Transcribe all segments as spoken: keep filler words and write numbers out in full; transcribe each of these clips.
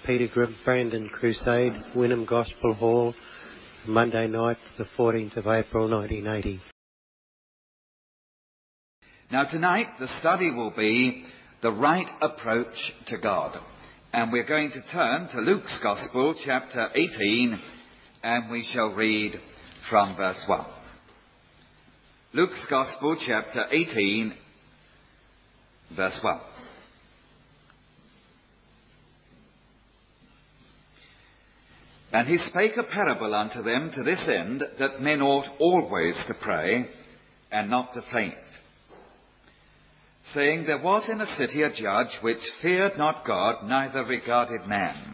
Peter Brandon Crusade, Wynnum Gospel Hall, Monday night, the fourteenth of April nineteen eighty. Now tonight the study will be the right approach to God. And we're going to turn to Luke's Gospel, chapter eighteen, and we shall read from verse one. Luke's Gospel, chapter eighteen, verse one. And he spake a parable unto them to this end, that men ought always to pray, and not to faint. Saying, there was in a city a judge which feared not God, neither regarded man.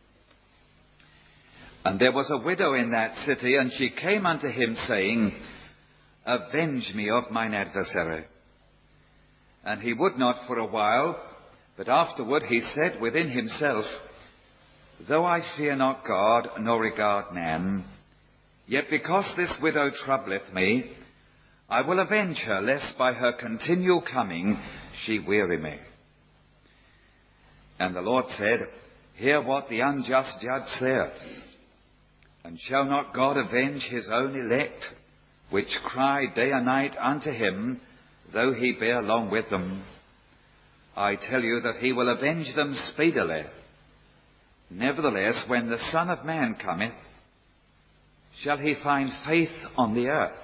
And there was a widow in that city, and she came unto him, saying, avenge me of mine adversary. And he would not for a while, but afterward he said within himself, though I fear not God, nor regard man, yet because this widow troubleth me, I will avenge her, lest by her continual coming she weary me. And the Lord said, hear what the unjust judge saith. And shall not God avenge his own elect, which cry day and night unto him, though he bear long with them? I tell you that he will avenge them speedily. Nevertheless, when the Son of Man cometh, shall he find faith on the earth?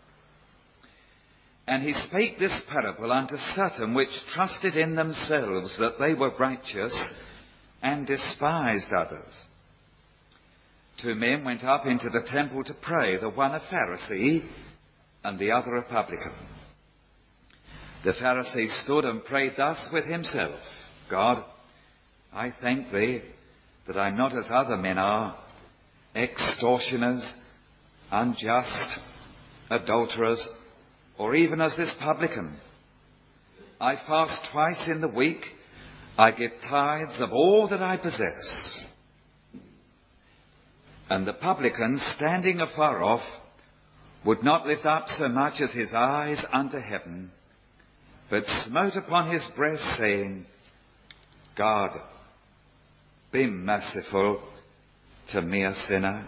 And he spake this parable unto certain which trusted in themselves that they were righteous, and despised others. Two men went up into the temple to pray, the one a Pharisee, and the other a publican. The Pharisee stood and prayed thus with himself, God, I thank thee that I am not as other men are, extortioners, unjust, adulterers, or even as this publican. I fast twice in the week. I give tithes of all that I possess. And the publican, standing afar off, would not lift up so much as his eyes unto heaven, but smote upon his breast, saying, God, be merciful to me, a sinner.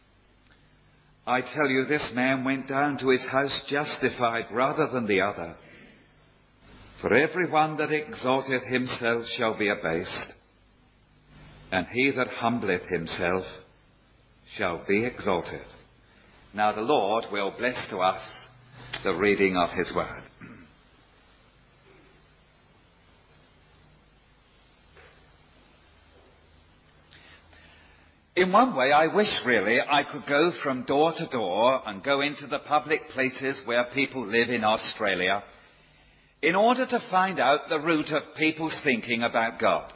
I tell you, this man went down to his house justified rather than the other. For every one that exalteth himself shall be abased, and he that humbleth himself shall be exalted. Now the Lord will bless to us the reading of his word. In one way, I wish really I could go from door to door and go into the public places where people live in Australia in order to find out the root of people's thinking about God.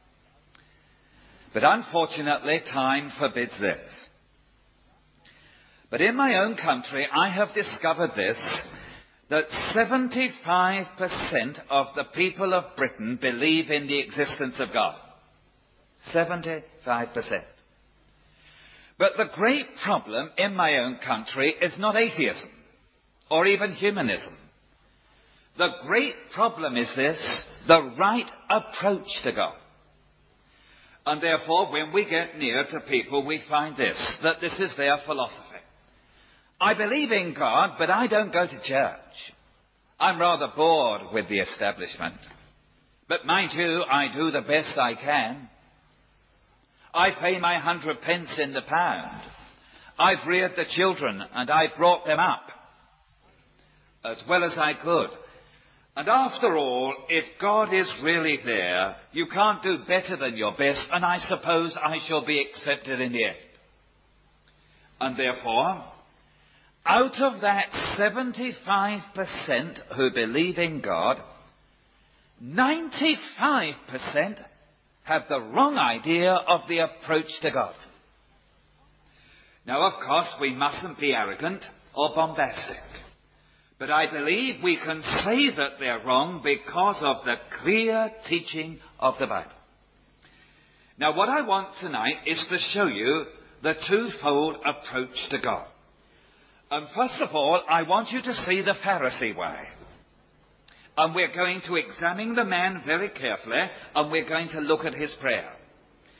But unfortunately, time forbids this. But in my own country, I have discovered this, that seventy-five percent of the people of Britain believe in the existence of God. seventy-five percent. But the great problem in my own country is not atheism or even humanism. The great problem is this, the right approach to God. And therefore, when we get near to people, we find this, that this is their philosophy. I believe in God, but I don't go to church. I'm rather bored with the establishment. But mind you, I do the best I can. I pay my hundred pence in the pound. I've reared the children and I brought them up as well as I could. And after all, if God is really there, you can't do better than your best, and I suppose I shall be accepted in the end. And therefore, out of that seventy-five percent who believe in God, ninety-five percent have the wrong idea of the approach to God. Now, of course, we mustn't be arrogant or bombastic. But I believe we can say that they're wrong because of the clear teaching of the Bible. Now, what I want tonight is to show you the twofold approach to God. And first of all, I want you to see the Pharisee way. And we're going to examine the man very carefully, and we're going to look at his prayer.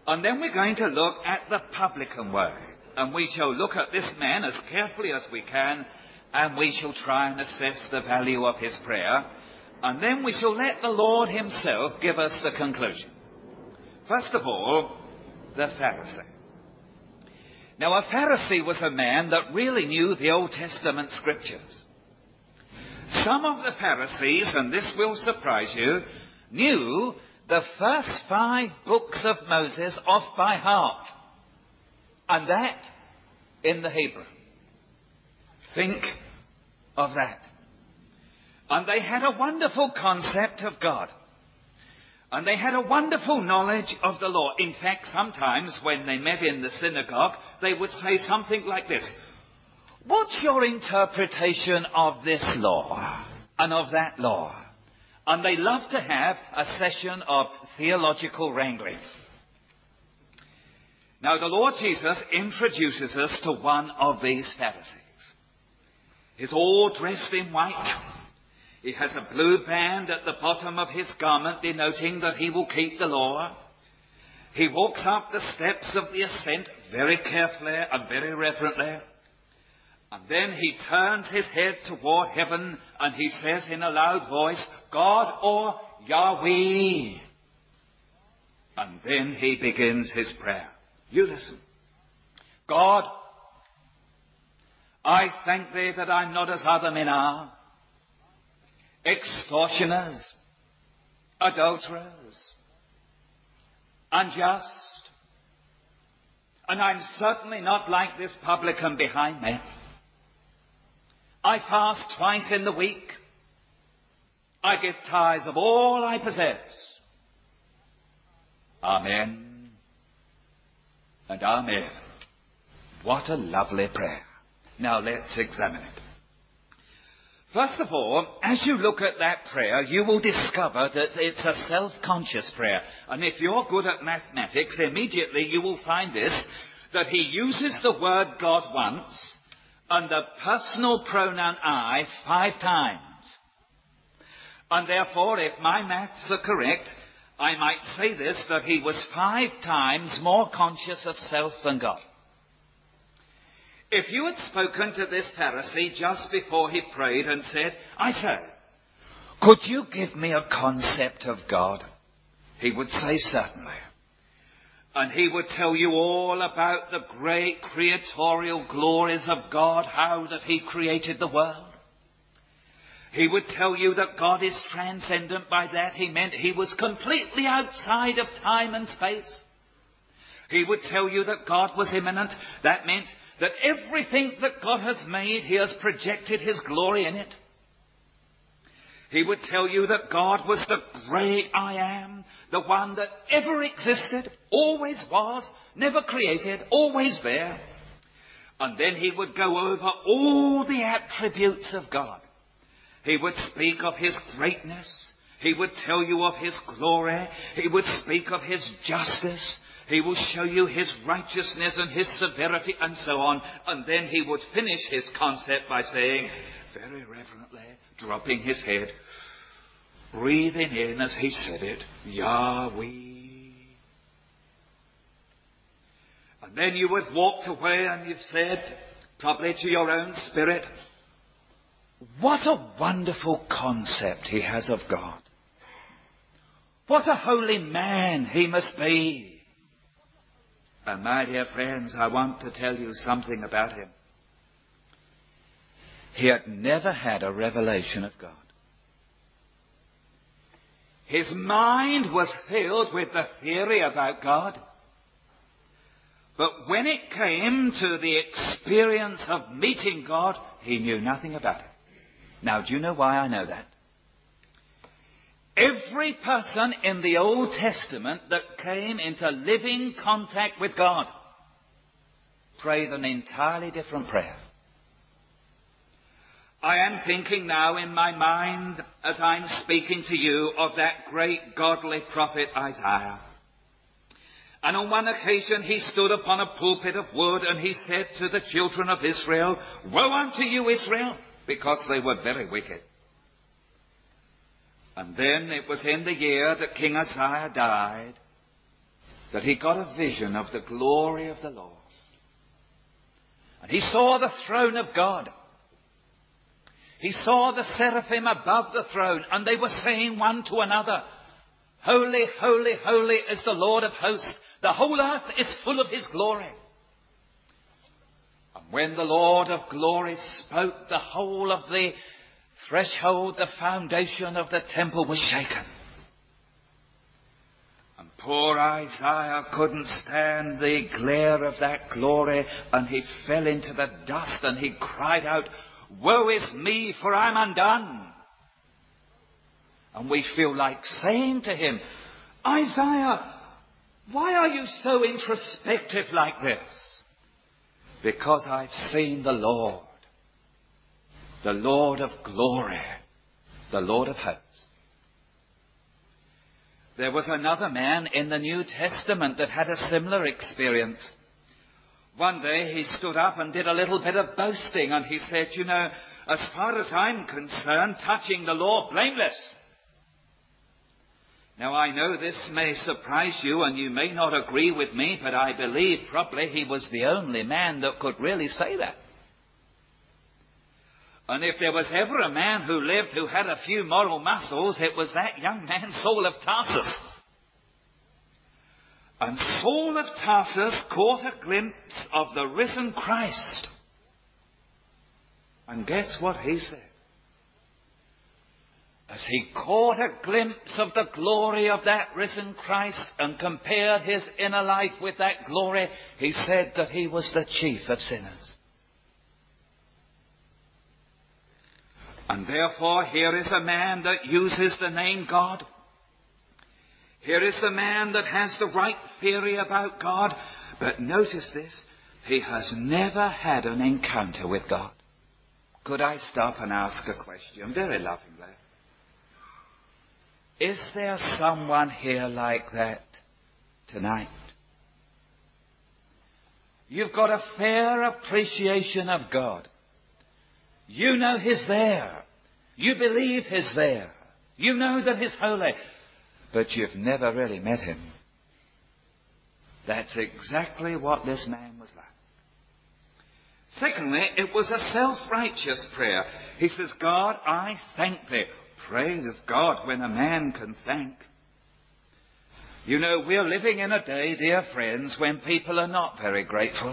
And then we're going to look at the publican way. And we shall look at this man as carefully as we can, and we shall try and assess the value of his prayer. And then we shall let the Lord himself give us the conclusion. First of all, the Pharisee. Now, a Pharisee was a man that really knew the Old Testament scriptures. Some of the Pharisees, and this will surprise you, knew the first five books of Moses off by heart. And that in the Hebrew. Think of that. And they had a wonderful concept of God. And they had a wonderful knowledge of the law. In fact, sometimes when they met in the synagogue, they would say something like this: "What's your interpretation of this law and of that law?" And they loved to have a session of theological wrangling. Now, the Lord Jesus introduces us to one of these Pharisees. He's all dressed in white. He has a blue band at the bottom of his garment denoting that he will keep the law. He walks up the steps of the ascent very carefully and very reverently. And then he turns his head toward heaven and he says in a loud voice, "God," or "Yahweh." And then he begins his prayer. You listen. "God, I thank thee that I'm not as other men are, extortioners, adulterers, unjust. And I'm certainly not like this publican behind me. I fast twice in the week. I give tithes of all I possess. Amen and amen." What a lovely prayer. Now let's examine it. First of all, as you look at that prayer, you will discover that it's a self-conscious prayer. And if you're good at mathematics, immediately you will find this, that he uses the word God once and the personal pronoun I five times. And therefore, if my maths are correct, I might say this, that he was five times more conscious of self than God. If you had spoken to this Pharisee just before he prayed and said, "I say, could you give me a concept of God?" he would say, "Certainly." And he would tell you all about the great creatorial glories of God, how that he created the world. He would tell you that God is transcendent. By that he meant he was completely outside of time and space. He would tell you that God was immanent. That meant that everything that God has made, he has projected his glory in it. He would tell you that God was the great I am, the one that ever existed, always was, never created, always there. And then he would go over all the attributes of God. He would speak of his greatness. He would tell you of his glory. He would speak of his justice. He will show you his righteousness and his severity and so on. And then he would finish his concept by saying, very reverently, dropping his head, breathing in as he said it, "Yahweh." And then you would walk away and you've said, probably to your own spirit, "What a wonderful concept he has of God. What a holy man he must be." And my dear friends, I want to tell you something about him. He had never had a revelation of God. His mind was filled with the theory about God. But when it came to the experience of meeting God, he knew nothing about it. Now, do you know why I know that? Every person in the Old Testament that came into living contact with God prayed an entirely different prayer. I am thinking now in my mind, as I'm speaking to you, of that great godly prophet Isaiah. And on one occasion he stood upon a pulpit of wood and he said to the children of Israel, "Woe unto you, Israel, because they were very wicked." And then it was in the year that King Uzziah died. that he got a vision of the glory of the Lord. And he saw the throne of God. He saw the seraphim above the throne, and they were saying one to another, "Holy, holy, holy is the Lord of hosts. The whole earth is full of his glory." And when the Lord of glory spoke, the whole of the threshold, the foundation of the temple was shaken. And poor Isaiah couldn't stand the glare of that glory, and he fell into the dust and he cried out, "Woe is me, for I'm undone." And we feel like saying to him, "Isaiah, why are you so introspective like this?" "Because I've seen the Lord, the Lord of glory, the Lord of hosts." There was another man in the New Testament that had a similar experience. One day he stood up and did a little bit of boasting, and he said, "You know, as far as I'm concerned, touching the law, blameless." Now I know this may surprise you and you may not agree with me, but I believe probably he was the only man that could really say that. And if there was ever a man who lived who had a few moral muscles, it was that young man, Saul of Tarsus. And Saul of Tarsus caught a glimpse of the risen Christ. And guess what he said? As he caught a glimpse of the glory of that risen Christ and compared his inner life with that glory, he said that he was the chief of sinners. And therefore, here is a man that uses the name God. Here is a man that has the right theory about God. But notice this, he has never had an encounter with God. Could I stop and ask a question very lovingly? Is there someone here like that tonight? You've got a fair appreciation of God. You know he's there. You believe he's there. You know that he's holy. But you've never really met him. That's exactly what this man was like. Secondly, it was a self-righteous prayer. He says, "God, I thank thee." Praise God when a man can thank. You know, we're living in a day, dear friends, when people are not very grateful.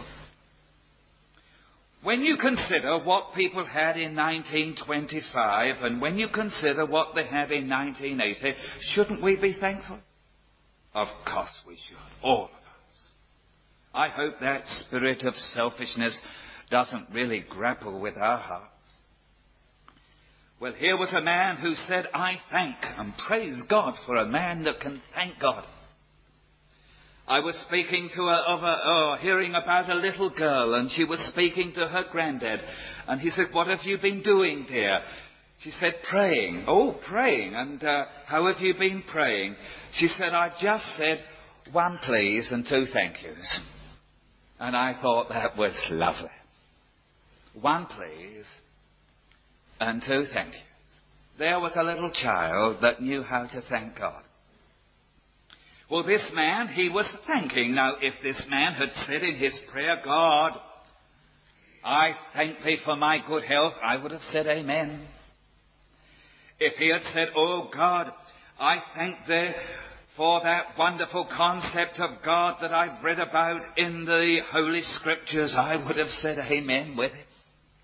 When you consider what people had in nineteen twenty-five and when you consider what they have in nineteen eighty, shouldn't we be thankful? Of course we should, all of us. I hope that spirit of selfishness doesn't really grapple with our hearts. Well, here was a man who said, "I thank," and praise God for a man that can thank God. I was speaking to a, of a, oh, hearing about a little girl, and she was speaking to her granddad. And he said, "What have you been doing, dear?" She said, "Praying." "Oh, praying. And uh, how have you been praying?" She said, "I've just said one please and two thank yous." And I thought that was lovely. One please and two thank yous. There was a little child that knew how to thank God. Well, this man, he was thanking. Now, if this man had said in his prayer, "God, I thank thee for my good health," I would have said amen. If he had said, "Oh God, I thank thee for that wonderful concept of God that I've read about in the Holy Scriptures," I would have said amen with it.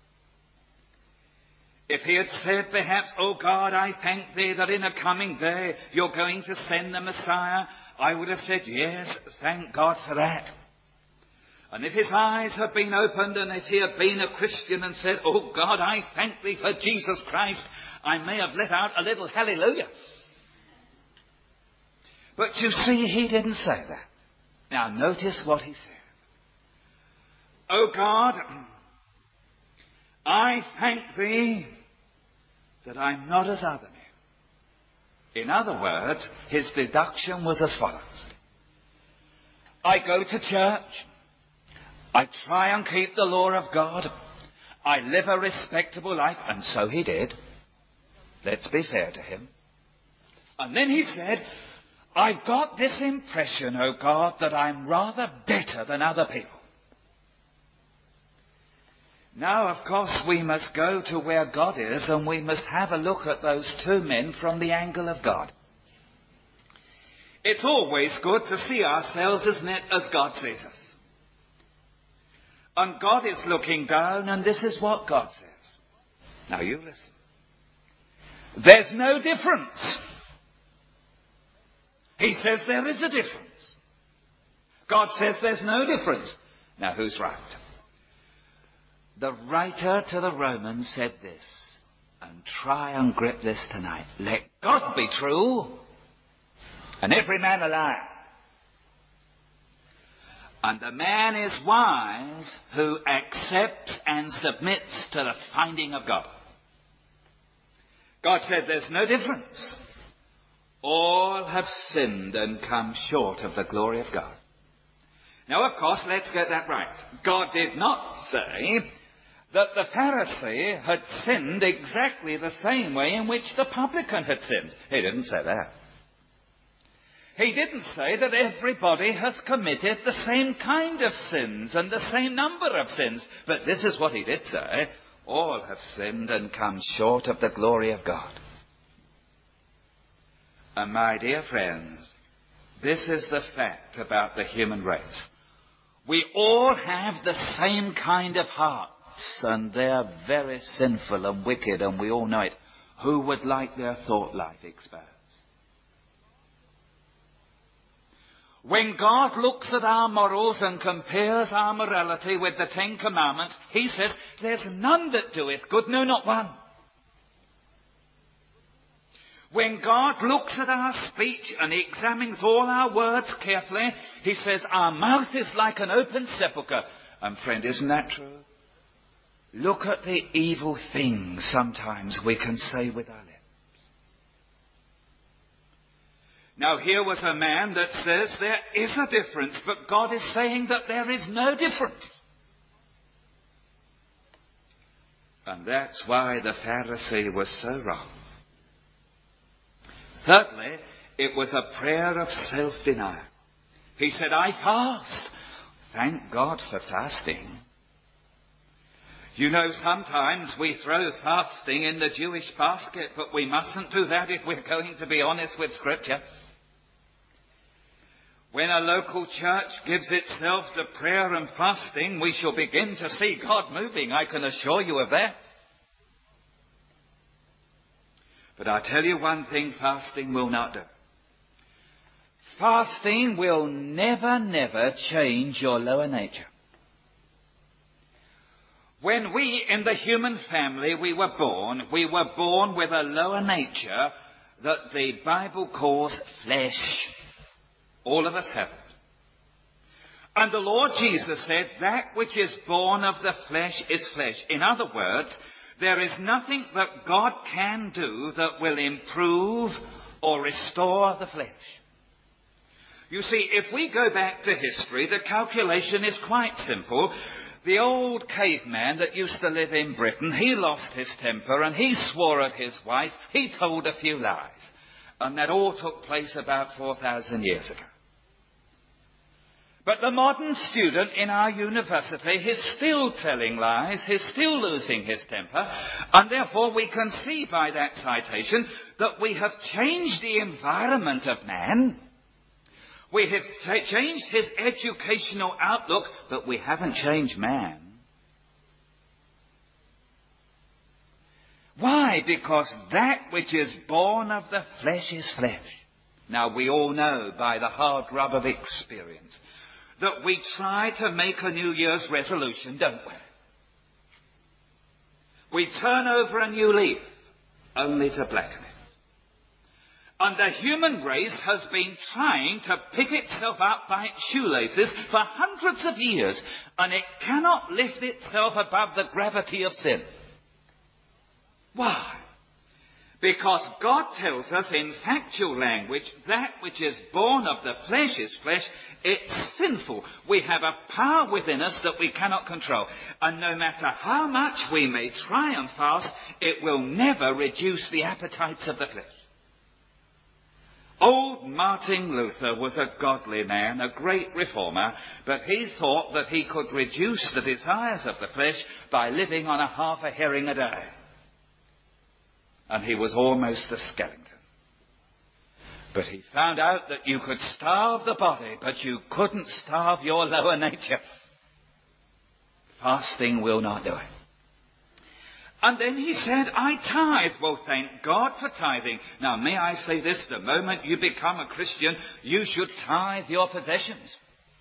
If he had said perhaps, "Oh God, I thank thee that in a coming day you're going to send the Messiah," I would have said, "Yes, thank God for that." And if his eyes had been opened and if he had been a Christian and said, "Oh God, I thank thee for Jesus Christ," I may have let out a little hallelujah. But you see, he didn't say that. Now notice what he said. "Oh God, I thank thee that I'm not as other men." In other words, his deduction was as follows. I go to church. I try and keep the law of God. I live a respectable life. And so he did. Let's be fair to him. And then he said, I've got this impression, oh God, that I'm rather better than other people. Now, of course, we must go to where God is, and we must have a look at those two men from the angle of God. It's always good to see ourselves, isn't it, as God sees us. And God is looking down, and this is what God says. Now you listen. There's no difference. He says there is a difference. God says there's no difference. Now who's right? The writer to the Romans said this, and try and grip this tonight. Let God be true, and every man a liar. And the man is wise who accepts and submits to the finding of God. God said there's no difference. All have sinned and come short of the glory of God. Now, of course, let's get that right. God did not say that the Pharisee had sinned exactly the same way in which the publican had sinned. He didn't say that. He didn't say that everybody has committed the same kind of sins and the same number of sins. But this is what he did say. All have sinned and come short of the glory of God. And my dear friends, this is the fact about the human race. We all have the same kind of hearts, and they're very sinful and wicked, and we all know it. Who would like their thought life exposed? When God looks at our morals and compares our morality with the Ten Commandments, he says, there's none that doeth good, no, not one. When God looks at our speech and he examines all our words carefully, he says, our mouth is like an open sepulchre. And friend, isn't that true? Look at the evil things sometimes we can say with our lips. Now here was a man that says there is a difference, but God is saying that there is no difference. And that's why the Pharisee was so wrong. Thirdly, it was a prayer of self-denial. He said, I fast. Thank God for fasting. You know, sometimes we throw fasting in the Jewish basket, but we mustn't do that if we're going to be honest with Scripture. When a local church gives itself to prayer and fasting, we shall begin to see God moving, I can assure you of that. But I tell you one thing fasting will not do. Fasting will never, never change your lower nature. When we, in the human family, we were born, we were born with a lower nature that the Bible calls flesh. All of us have it. And the Lord Jesus said, that which is born of the flesh is flesh. In other words, there is nothing that God can do that will improve or restore the flesh. You see, if we go back to history, the calculation is quite simple. The old caveman that used to live in Britain, he lost his temper and he swore at his wife. He told a few lies. And that all took place about four thousand years ago. But the modern student in our university is still telling lies, he's still losing his temper, and therefore we can see by that citation that we have changed the environment of man. We have t- changed his educational outlook, but we haven't changed man. Why? Because that which is born of the flesh is flesh. Now we all know by the hard rub of experience that we try to make a New Year's resolution, don't we? We turn over a new leaf, only to blacken it. And the human race has been trying to pick itself up by its shoelaces for hundreds of years, and it cannot lift itself above the gravity of sin. Why? Because God tells us in factual language, that which is born of the flesh is flesh. It's sinful. We have a power within us that we cannot control. And no matter how much we may try and fast, it will never reduce the appetites of the flesh. Old Martin Luther was a godly man, a great reformer, but he thought that he could reduce the desires of the flesh by living on a half a herring a day. And he was almost a skeleton. But he found out that you could starve the body, but you couldn't starve your lower nature. Fasting will not do it. And then he said, I tithe. Well, thank God for tithing. Now, may I say this? The moment you become a Christian, you should tithe your possessions.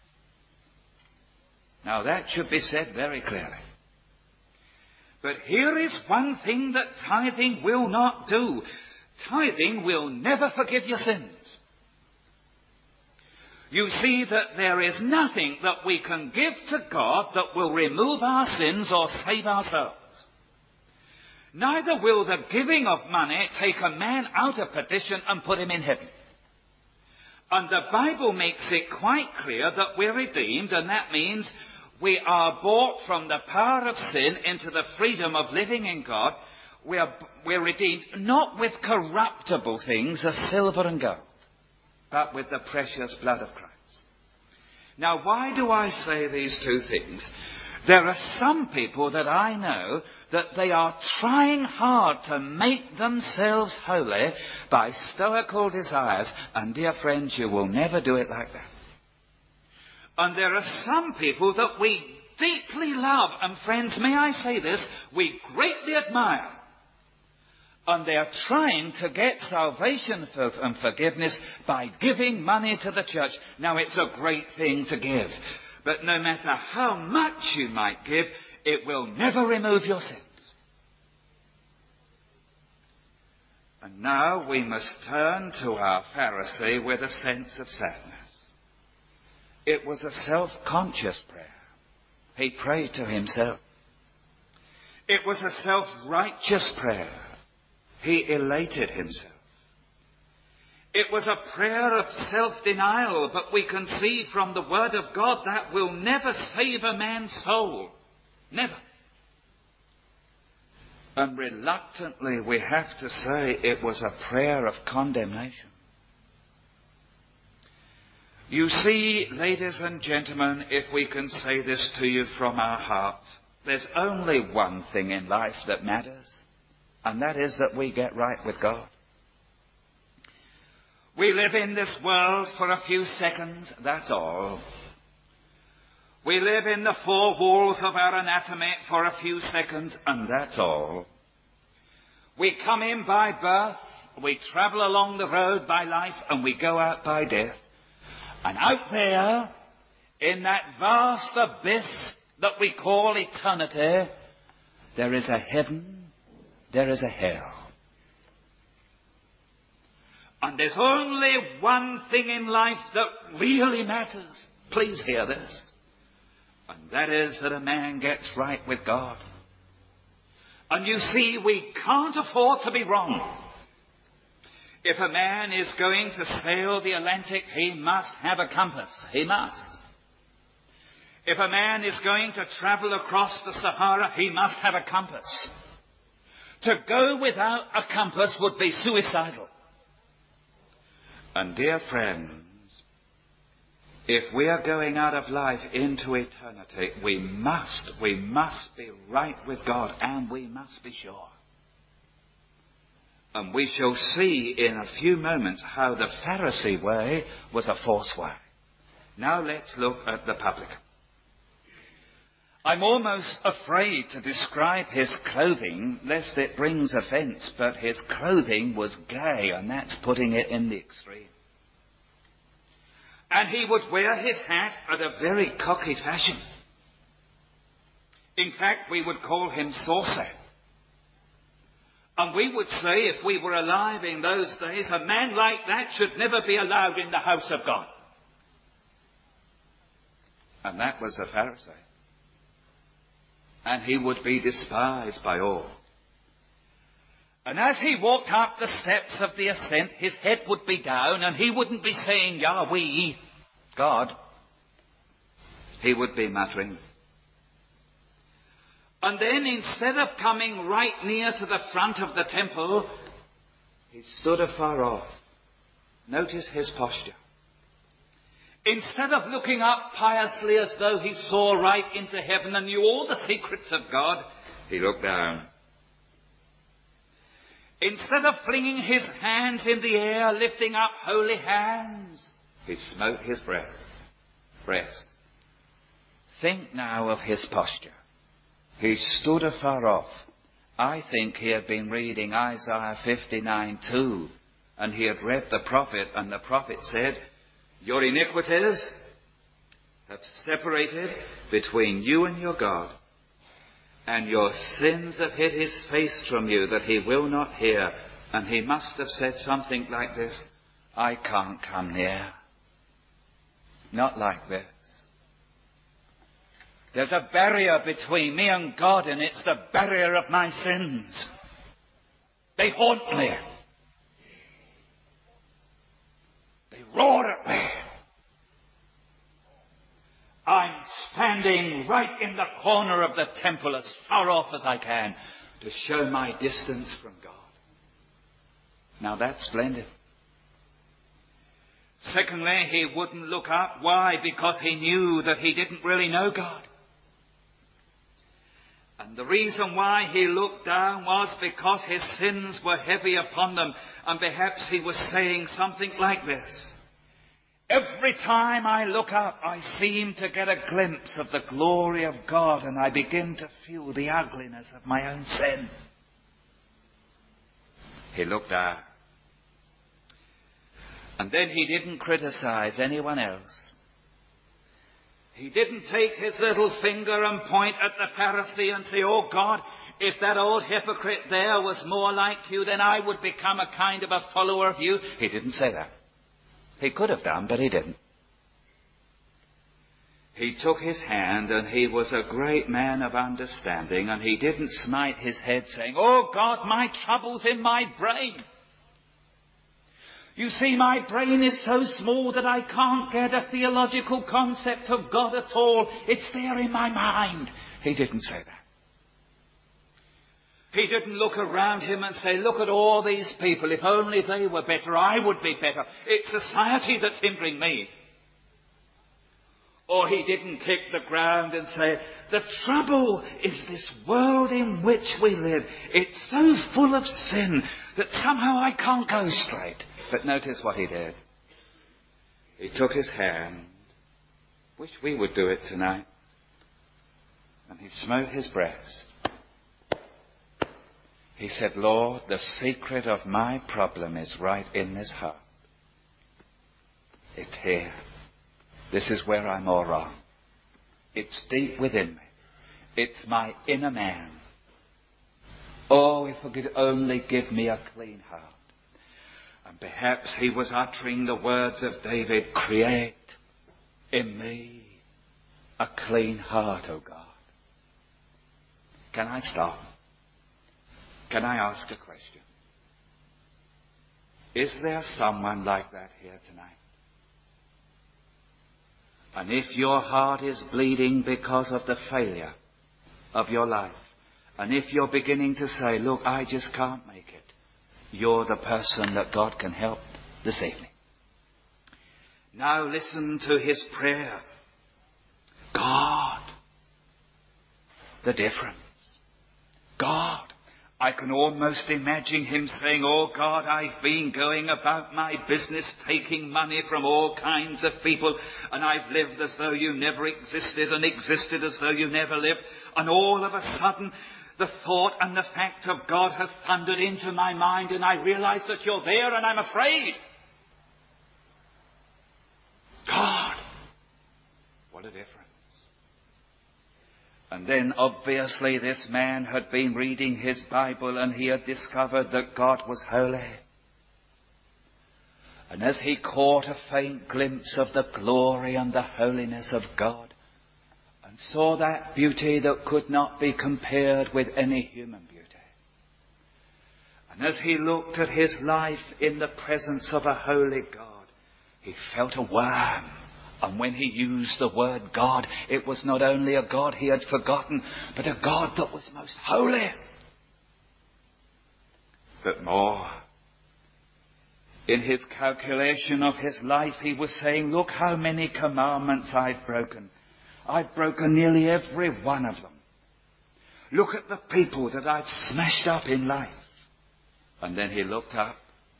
Now, that should be said very clearly. But here is one thing that tithing will not do. Tithing will never forgive your sins. You see that there is nothing that we can give to God that will remove our sins or save our souls. Neither will the giving of money take a man out of perdition and put him in heaven. And the Bible makes it quite clear that we're redeemed, and that means we are bought from the power of sin into the freedom of living in God. We are, we're redeemed not with corruptible things as silver and gold, but with the precious blood of Christ. Now, why do I say these two things? There are some people that I know that they are trying hard to make themselves holy by stoical desires. And dear friends, you will never do it like that. And there are some people that we deeply love. And friends, may I say this? We greatly admire. And they are trying to get salvation and forgiveness by giving money to the church. Now, it's a great thing to give. But no matter how much you might give, it will never remove your sins. And now we must turn to our Pharisee with a sense of sadness. It was a self-conscious prayer. He prayed to himself. It was a self-righteous prayer. He elated himself. It was a prayer of self-denial, but we can see from the Word of God that will never save a man's soul. Never. And reluctantly we have to say it was a prayer of condemnation. You see, ladies and gentlemen, if we can say this to you from our hearts, there's only one thing in life that matters, and that is that we get right with God. We live in this world for a few seconds, that's all. We live in the four walls of our anatomy for a few seconds, and that's all. We come in by birth, we travel along the road by life, and we go out by death. And out there, in that vast abyss that we call eternity, there is a heaven, there is a hell. And there's only one thing in life that really matters. Please hear this. And that is that a man gets right with God. And you see, we can't afford to be wrong. If a man is going to sail the Atlantic, he must have a compass. He must. If a man is going to travel across the Sahara, he must have a compass. To go without a compass would be suicidal. And dear friends, if we are going out of life into eternity, we must, we must be right with God, and we must be sure. And we shall see in a few moments how the Pharisee way was a false way. Now let's look at the publican. I'm almost afraid to describe his clothing, lest it brings offence, but his clothing was gay, and that's putting it in the extreme. And he would wear his hat at a very cocky fashion. In fact, we would call him saucy. And we would say, if we were alive in those days, a man like that should never be allowed in the house of God. And that was the Pharisee. And he would be despised by all. And as he walked up the steps of the ascent, his head would be down, and he wouldn't be saying, Yahweh, God. He would be muttering. And then instead of coming right near to the front of the temple, he stood afar off. Notice his posture. Instead of looking up piously as though he saw right into heaven and knew all the secrets of God, he looked down. Instead of flinging his hands in the air, lifting up holy hands, he smote his breast. breast. Think now of his posture. He stood afar off. I think he had been reading Isaiah fifty-nine two, and he had read the prophet, and the prophet said, your iniquities have separated between you and your God, and your sins have hid his face from you that he will not hear. And he must have said something like this, I can't come near. Not like this. There's a barrier between me and God, and it's the barrier of my sins. They haunt me. They roar at me. I'm standing right in the corner of the temple as far off as I can to show my distance from God. Now that's splendid. Secondly, he wouldn't look up. Why? Because he knew that he didn't really know God. And the reason why he looked down was because his sins were heavy upon them. And perhaps he was saying something like this. Every time I look up, I seem to get a glimpse of the glory of God, and I begin to feel the ugliness of my own sin. He looked down. And then he didn't criticize anyone else. He didn't take his little finger and point at the Pharisee and say, oh God, if that old hypocrite there was more like you, then I would become a kind of a follower of you. He didn't say that. He could have done, but he didn't. He took his hand, and he was a great man of understanding, and he didn't smite his head saying, oh God, my trouble's in my brain. You see, my brain is so small that I can't get a theological concept of God at all. It's there in my mind. He didn't say that. He didn't look around him and say, look at all these people. If only they were better, I would be better. It's society that's hindering me. Or he didn't kick the ground and say, the trouble is this world in which we live. It's so full of sin that somehow I can't go straight. But notice what he did. He took his hand. Wish we would do it tonight. And he smote his breast. He said, Lord, the secret of my problem is right in this heart. It's here. This is where I'm all wrong. It's deep within me. It's my inner man. Oh, if it could only give me a clean heart. And perhaps he was uttering the words of David, create in me a clean heart, O God. Can I stop? Can I ask a question? Is there someone like that here tonight? And if your heart is bleeding because of the failure of your life, and if you're beginning to say, look, I just can't make it, you're the person that God can help this evening. Now listen to his prayer. God. The difference. God. I can almost imagine him saying, oh God, I've been going about my business taking money from all kinds of people, and I've lived as though you never existed and existed as though you never lived. And all of a sudden, the thought and the fact of God has thundered into my mind, and I realize that you're there and I'm afraid. God. What a difference. And then obviously this man had been reading his Bible and he had discovered that God was holy. And as he caught a faint glimpse of the glory and the holiness of God and saw that beauty that could not be compared with any human beauty. And as he looked at his life in the presence of a holy God, he felt a worm. And when he used the word God, it was not only a God he had forgotten, but a God that was most holy. But more, In his calculation of his life, he was saying, look how many commandments I've broken. I've broken nearly every one of them. Look at the people that I've smashed up in life. And then he looked up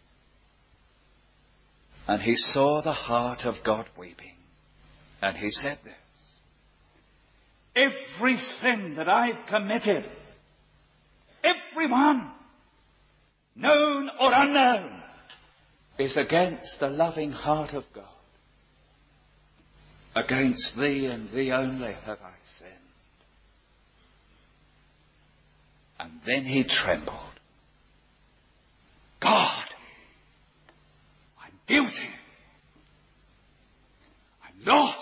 and he saw the heart of God weeping. And he said this, every sin that I've committed, every one, known or unknown, is against the loving heart of God. Against thee and thee only have I sinned. And then he trembled. God, I'm guilty. I'm lost.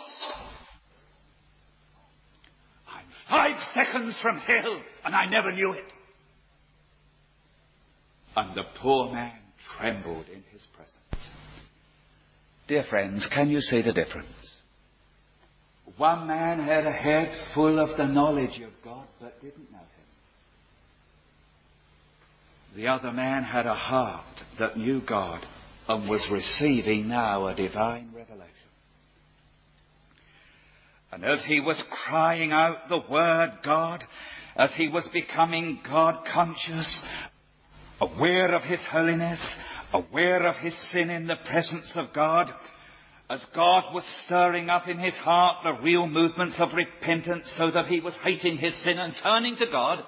I'm five seconds from hell and I never knew it. And the poor man trembled in his presence. Dear friends, can you see the difference? One man had a head full of the knowledge of God but didn't know him. The other man had a heart that knew God and was receiving now a divine revelation. And as he was crying out the word God, as he was becoming God conscious, aware of his holiness, aware of his sin in the presence of God, as God was stirring up in his heart the real movements of repentance so that he was hating his sin and turning to God,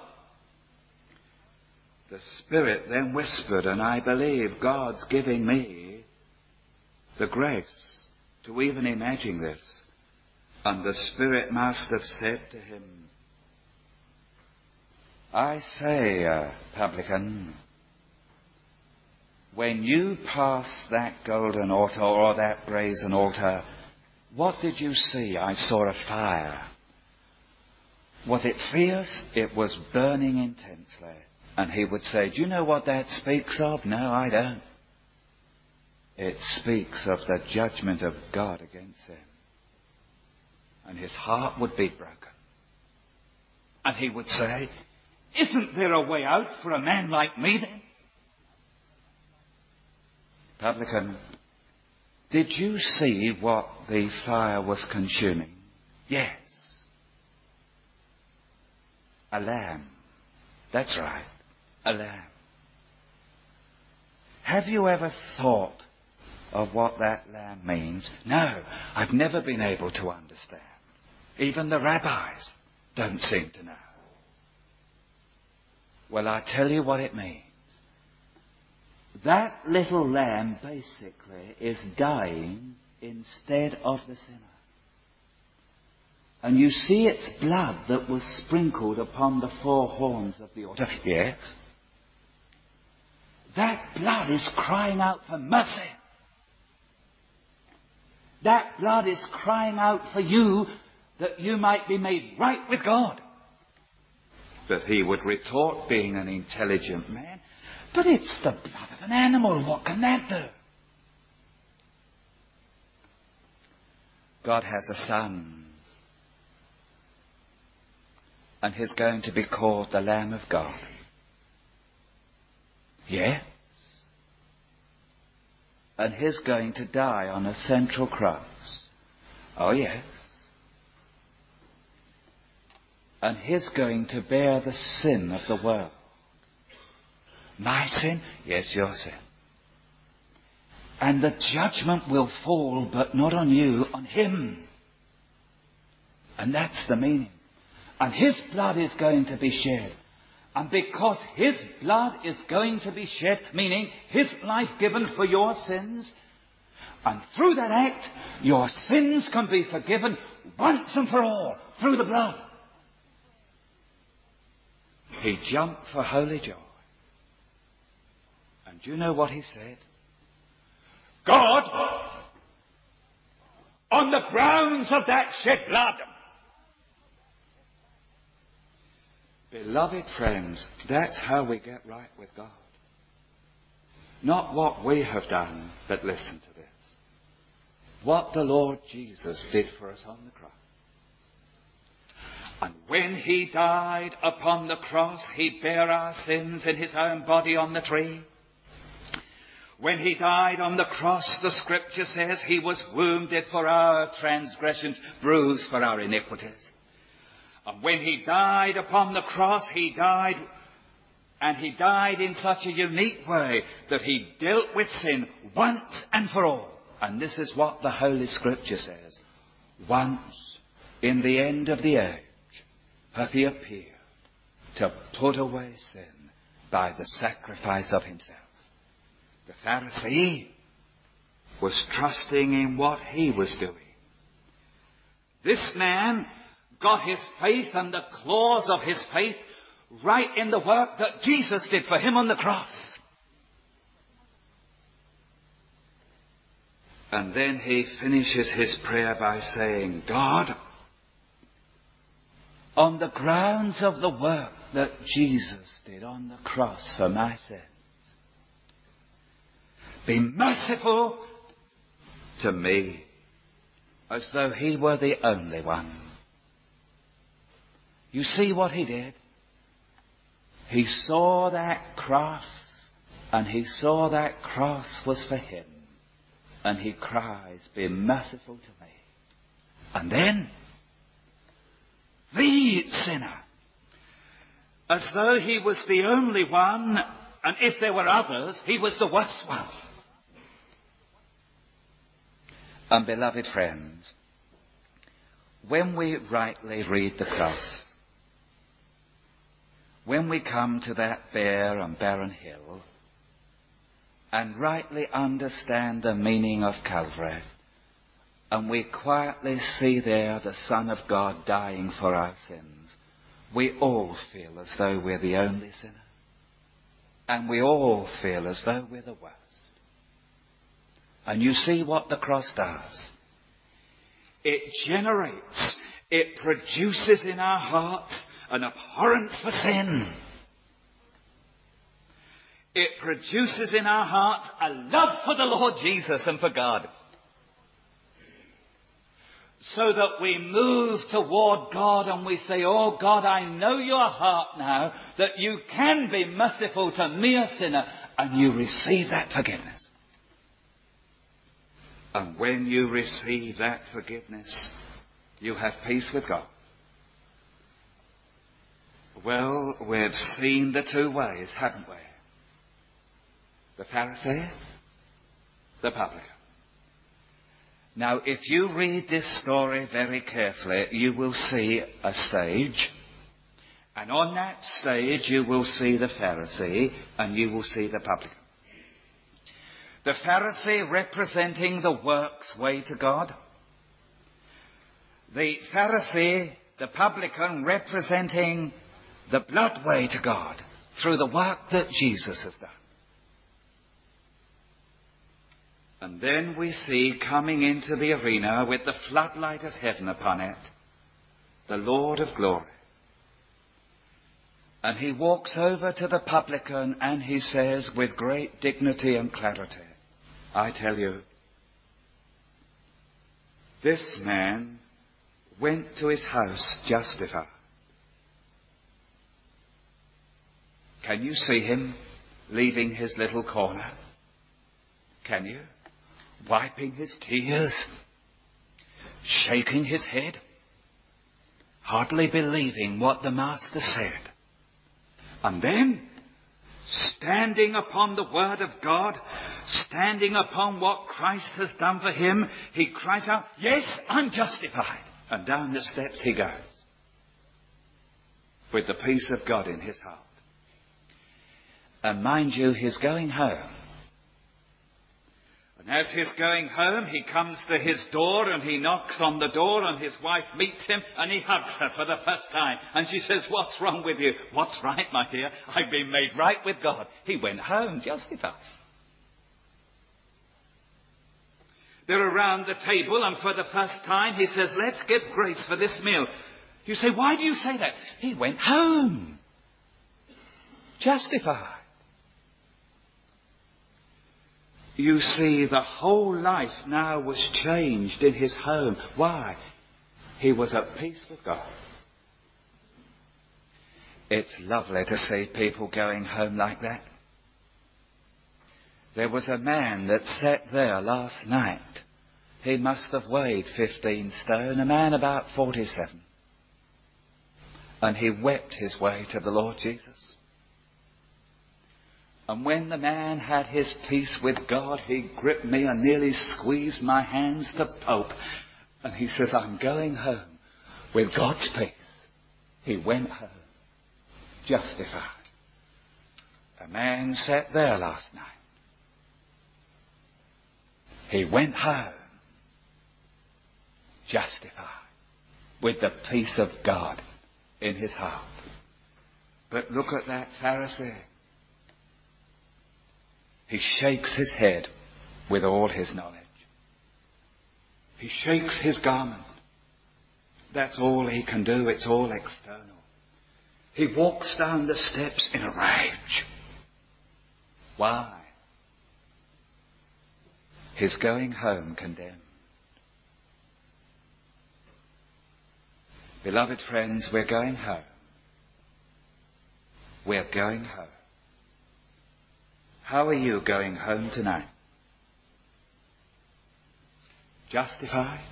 the Spirit then whispered, and I believe God's giving me the grace to even imagine this. And the Spirit must have said to him, I say, uh, publican, when you passed that golden altar or that brazen altar, what did you see? I saw a fire. Was it fierce? It was burning intensely. And he would say, do you know what that speaks of? No, I don't. It speaks of the judgment of God against him. And his heart would be broken. And he would say, isn't there a way out for a man like me then? Publican, did you see what the fire was consuming? Yes. A lamb. That's right. A lamb. Have you ever thought of what that lamb means? No, I've never been able to understand. Even the rabbis don't seem to know. Well, I tell you what it means. That little lamb basically is dying instead of the sinner. And you see its blood that was sprinkled upon the four horns of the altar. Yes. That blood is crying out for mercy. That blood is crying out for you that you might be made right with God. But he would retort, being an intelligent man, but it's the blood of an animal. What can that do? God has a son. And he's going to be called the Lamb of God. Yes. And he's going to die on a central cross. Oh yes. And he's going to bear the sin of the world. My sin? Yes, your sin. And the judgment will fall, but not on you, on him. And that's the meaning. And his blood is going to be shed. And because his blood is going to be shed, meaning his life given for your sins, and through that act, your sins can be forgiven once and for all through the blood. He jumped for holy joy. And do you know what he said? God, on the grounds of that shed blood. Beloved friends, that's how we get right with God. Not what we have done, but listen to this. What the Lord Jesus did for us on the cross. And when he died upon the cross, he bare our sins in his own body on the tree. When he died on the cross, the scripture says he was wounded for our transgressions, bruised for our iniquities. And when he died upon the cross, he died, and he died in such a unique way that he dealt with sin once and for all. And this is what the Holy Scripture says. Once, in the end of the age, hath he appeared to put away sin by the sacrifice of himself. The Pharisee was trusting in what he was doing. This man got his faith and the claws of his faith right in the work that Jesus did for him on the cross. And then he finishes his prayer by saying, God, on the grounds of the work that Jesus did on the cross for my sins, be merciful to me, as though he were the only one. You see what he did? He saw that cross, and he saw that cross was for him. And he cries, be merciful to me. And then, the sinner, as though he was the only one, and if there were others, he was the worst one. And beloved friends, when we rightly read the cross, when we come to that bare and barren hill, and rightly understand the meaning of Calvary, and we quietly see there the Son of God dying for our sins, we all feel as though we're the only sinner. And we all feel as though we're the worst. And you see what the cross does. It generates, it produces in our hearts an abhorrence for sin. It produces in our hearts a love for the Lord Jesus and for God. So that we move toward God and we say, oh God, I know your heart now, that you can be merciful to me, a sinner, and you receive that forgiveness. And when you receive that forgiveness, you have peace with God. Well, we've seen the two ways, haven't we? The Pharisee, the publican. Now, if you read this story very carefully, you will see a stage. And on that stage, you will see the Pharisee and you will see the publican. The Pharisee representing the works way to God. The Pharisee, the publican, representing the blood way to God through the work that Jesus has done. And then we see coming into the arena with the floodlight of heaven upon it, the Lord of glory. And he walks over to the publican and he says with great dignity and clarity, I tell you, this man went to his house justified. Can you see him leaving his little corner? Can you? Wiping his tears, shaking his head, hardly believing what the Master said. And then, standing upon the Word of God, standing upon what Christ has done for him, he cries out, yes, I'm justified. And down the steps he goes, with the peace of God in his heart. And mind you, he's going home. And as he's going home, he comes to his door and he knocks on the door and his wife meets him and he hugs her for the first time. And she says, what's wrong with you? What's right, my dear? I've been made right with God. He went home justified. They're around the table and for the first time he says, let's give grace for this meal. You say, why do you say that? He went home justified. You see, the whole life now was changed in his home. Why? He was at peace with God. It's lovely to see people going home like that. There was a man that sat there last night. He must have weighed fifteen stone, a man about forty-seven. And he wept his way to the Lord Jesus. And when the man had his peace with God, he gripped me and nearly squeezed my hands to pulp. And he says, I'm going home with God's peace. He went home justified. A man sat there last night. He went home justified with the peace of God in his heart. But look at that Pharisee. He shakes his head with all his knowledge. He shakes his garment. That's all he can do. It's all external. He walks down the steps in a rage. Why? He's going home condemned. Beloved friends, we're going home. We're going home. How are you going home tonight? Justified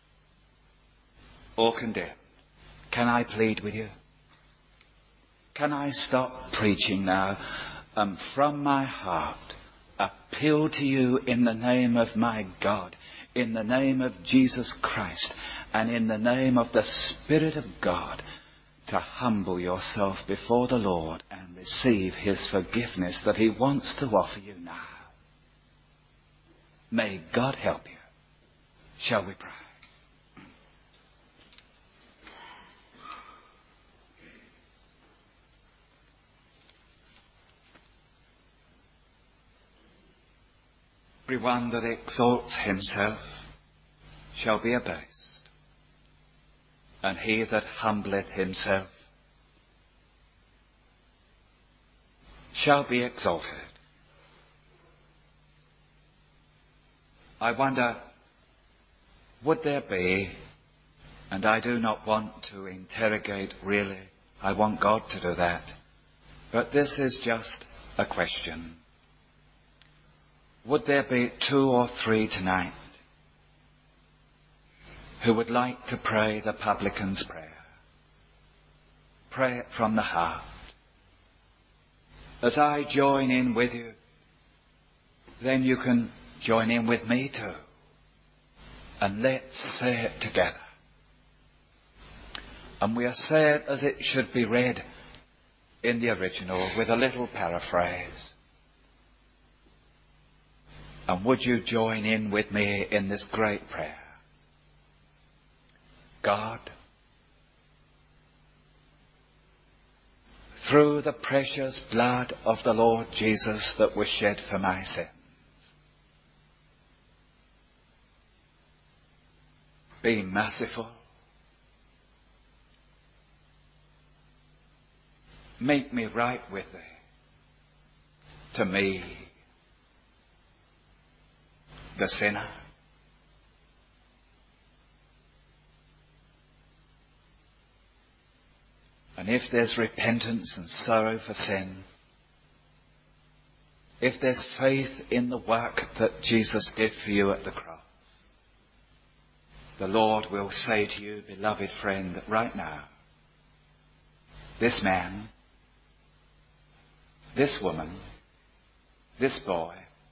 or condemned? Can I plead with you? Can I stop preaching now and from my heart appeal to you in the name of my God, in the name of Jesus Christ, and in the name of the Spirit of God, to humble yourself before the Lord and receive his forgiveness that he wants to offer you now. May God help you. Shall we pray? Everyone that exalts himself shall be abased, and he that humbleth himself shall be exalted. I wonder, would there be, and I do not want to interrogate really, I want God to do that, but this is just a question. Would there be two or three tonight who would like to pray the publican's prayer? Pray it from the heart. As I join in with you, then you can join in with me too. And let's say it together. And we'll say it as it should be read in the original with a little paraphrase. And would you join in with me in this great prayer? God, through the precious blood of the Lord Jesus that was shed for my sins, be merciful. Make me right with thee, to me, the sinner. And if there's repentance and sorrow for sin, if there's faith in the work that Jesus did for you at the cross, the Lord will say to you, beloved friend, that right now, this man, this woman, this boy,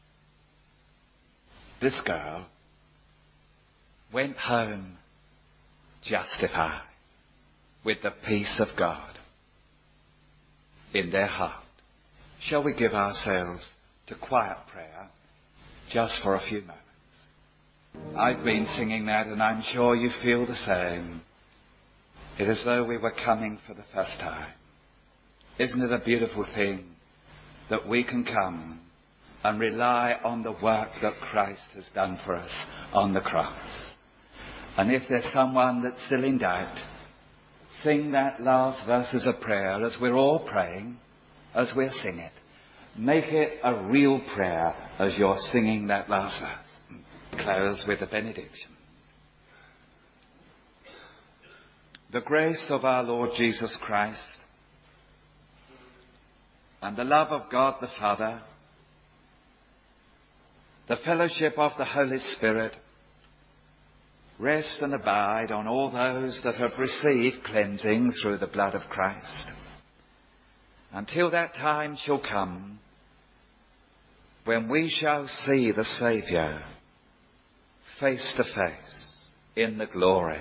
this girl went home justified with the peace of God in their heart. Shall we give ourselves to quiet prayer just for a few moments? I've been singing that and I'm sure you feel the same. It is as though we were coming for the first time. Isn't it a beautiful thing that we can come and rely on the work that Christ has done for us on the cross? And if there's someone that's still in doubt, sing that last verse as a prayer as we're all praying, as we'll sing it. Make it a real prayer as you're singing that last verse. Close with a benediction. The grace of our Lord Jesus Christ and the love of God the Father the fellowship of the Holy Spirit, rest and abide on all those that have received cleansing through the blood of Christ, until that time shall come when we shall see the Saviour face to face in the glory.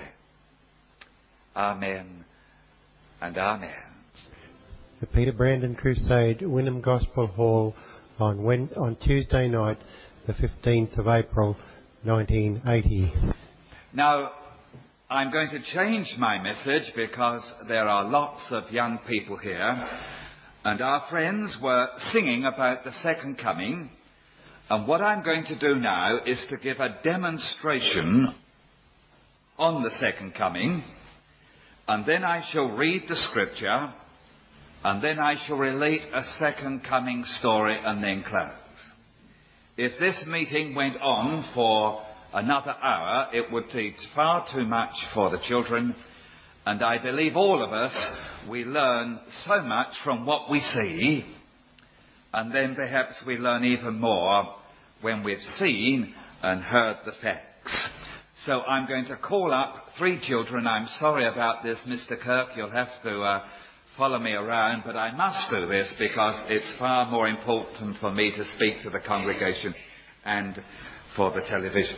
Amen and amen. The Peter Brandon Crusade, Wynnum Gospel Hall, on, Wed- on Tuesday night, the fifteenth of April, nineteen eighty. Now, I'm going to change my message because there are lots of young people here, and our friends were singing about the second coming, and what I'm going to do now is to give a demonstration on the second coming, and then I shall read the scripture, and then I shall relate a second coming story and then close. If this meeting went on for another hour, it would take far too much for the children, and I believe all of us, we learn so much from what we see, and then perhaps we learn even more when we've seen and heard the facts. So I'm going to call up three children. I'm sorry about this, Mister Kirk, you'll have to uh, follow me around, but I must do this because it's far more important for me to speak to the congregation and for the television.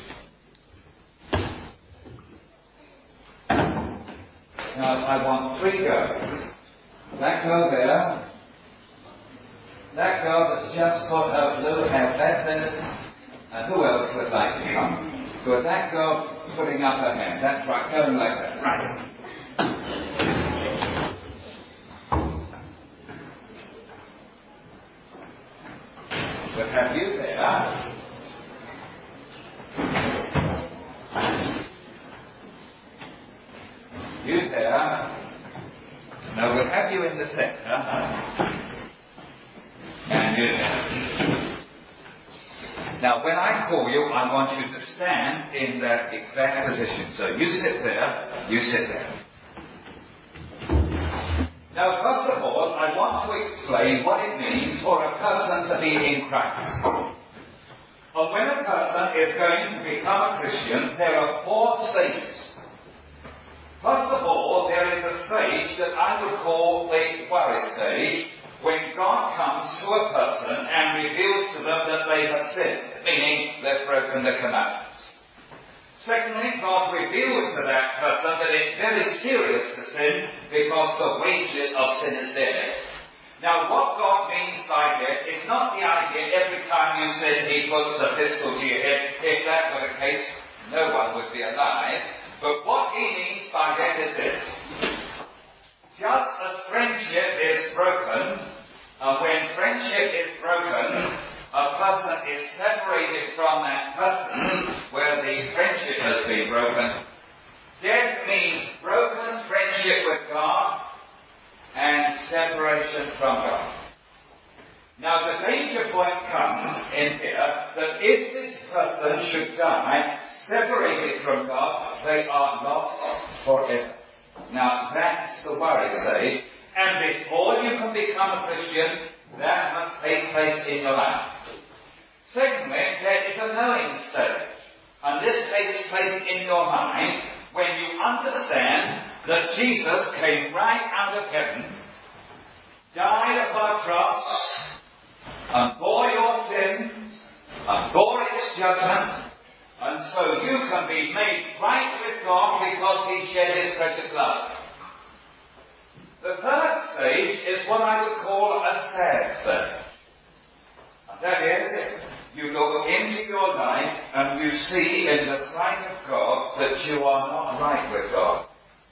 Now, I want three girls. That girl there, that girl that's just put her blue hat, that's it, and who else would like to come? Good, that girl putting up her hand, that's right, going like that, right. We'll have you there. You there. Now we'll have you in the centre. And you there. Now when I call you, I want you to stand in that exact position. So you sit there, you sit there. Now, first of all, I want to explain what it means for a person to be in Christ. And when a person is going to become a Christian, there are four stages. First of all, there is a stage that I would call the worry stage, when God comes to a person and reveals to them that they have sinned, meaning they've broken the commandments. Secondly, God reveals to that person that it's very serious to sin because the wages of sin is death. Now, what God means by death is not the idea every time you sin He puts a pistol to your head. If that were the case, no one would be alive. But what He means by death is this. Just as friendship is broken, and when friendship is broken, a person is separated from that person where the friendship has been broken. Death means broken friendship with God and separation from God. Now the danger point comes in here that if this person should die separated from God, they are lost forever. Now that's the worry stage. And before you can become a Christian, that must take place in your life. Secondly, there is a knowing stage. And this takes place in your mind when you understand that Jesus came right out of heaven, died upon a cross, and bore your sins, and bore its judgment, and so you can be made right with God because He shed His precious blood. The third stage is what I would call a sad stage. And that is, you look into your life and you see in the sight of God that you are not right with God.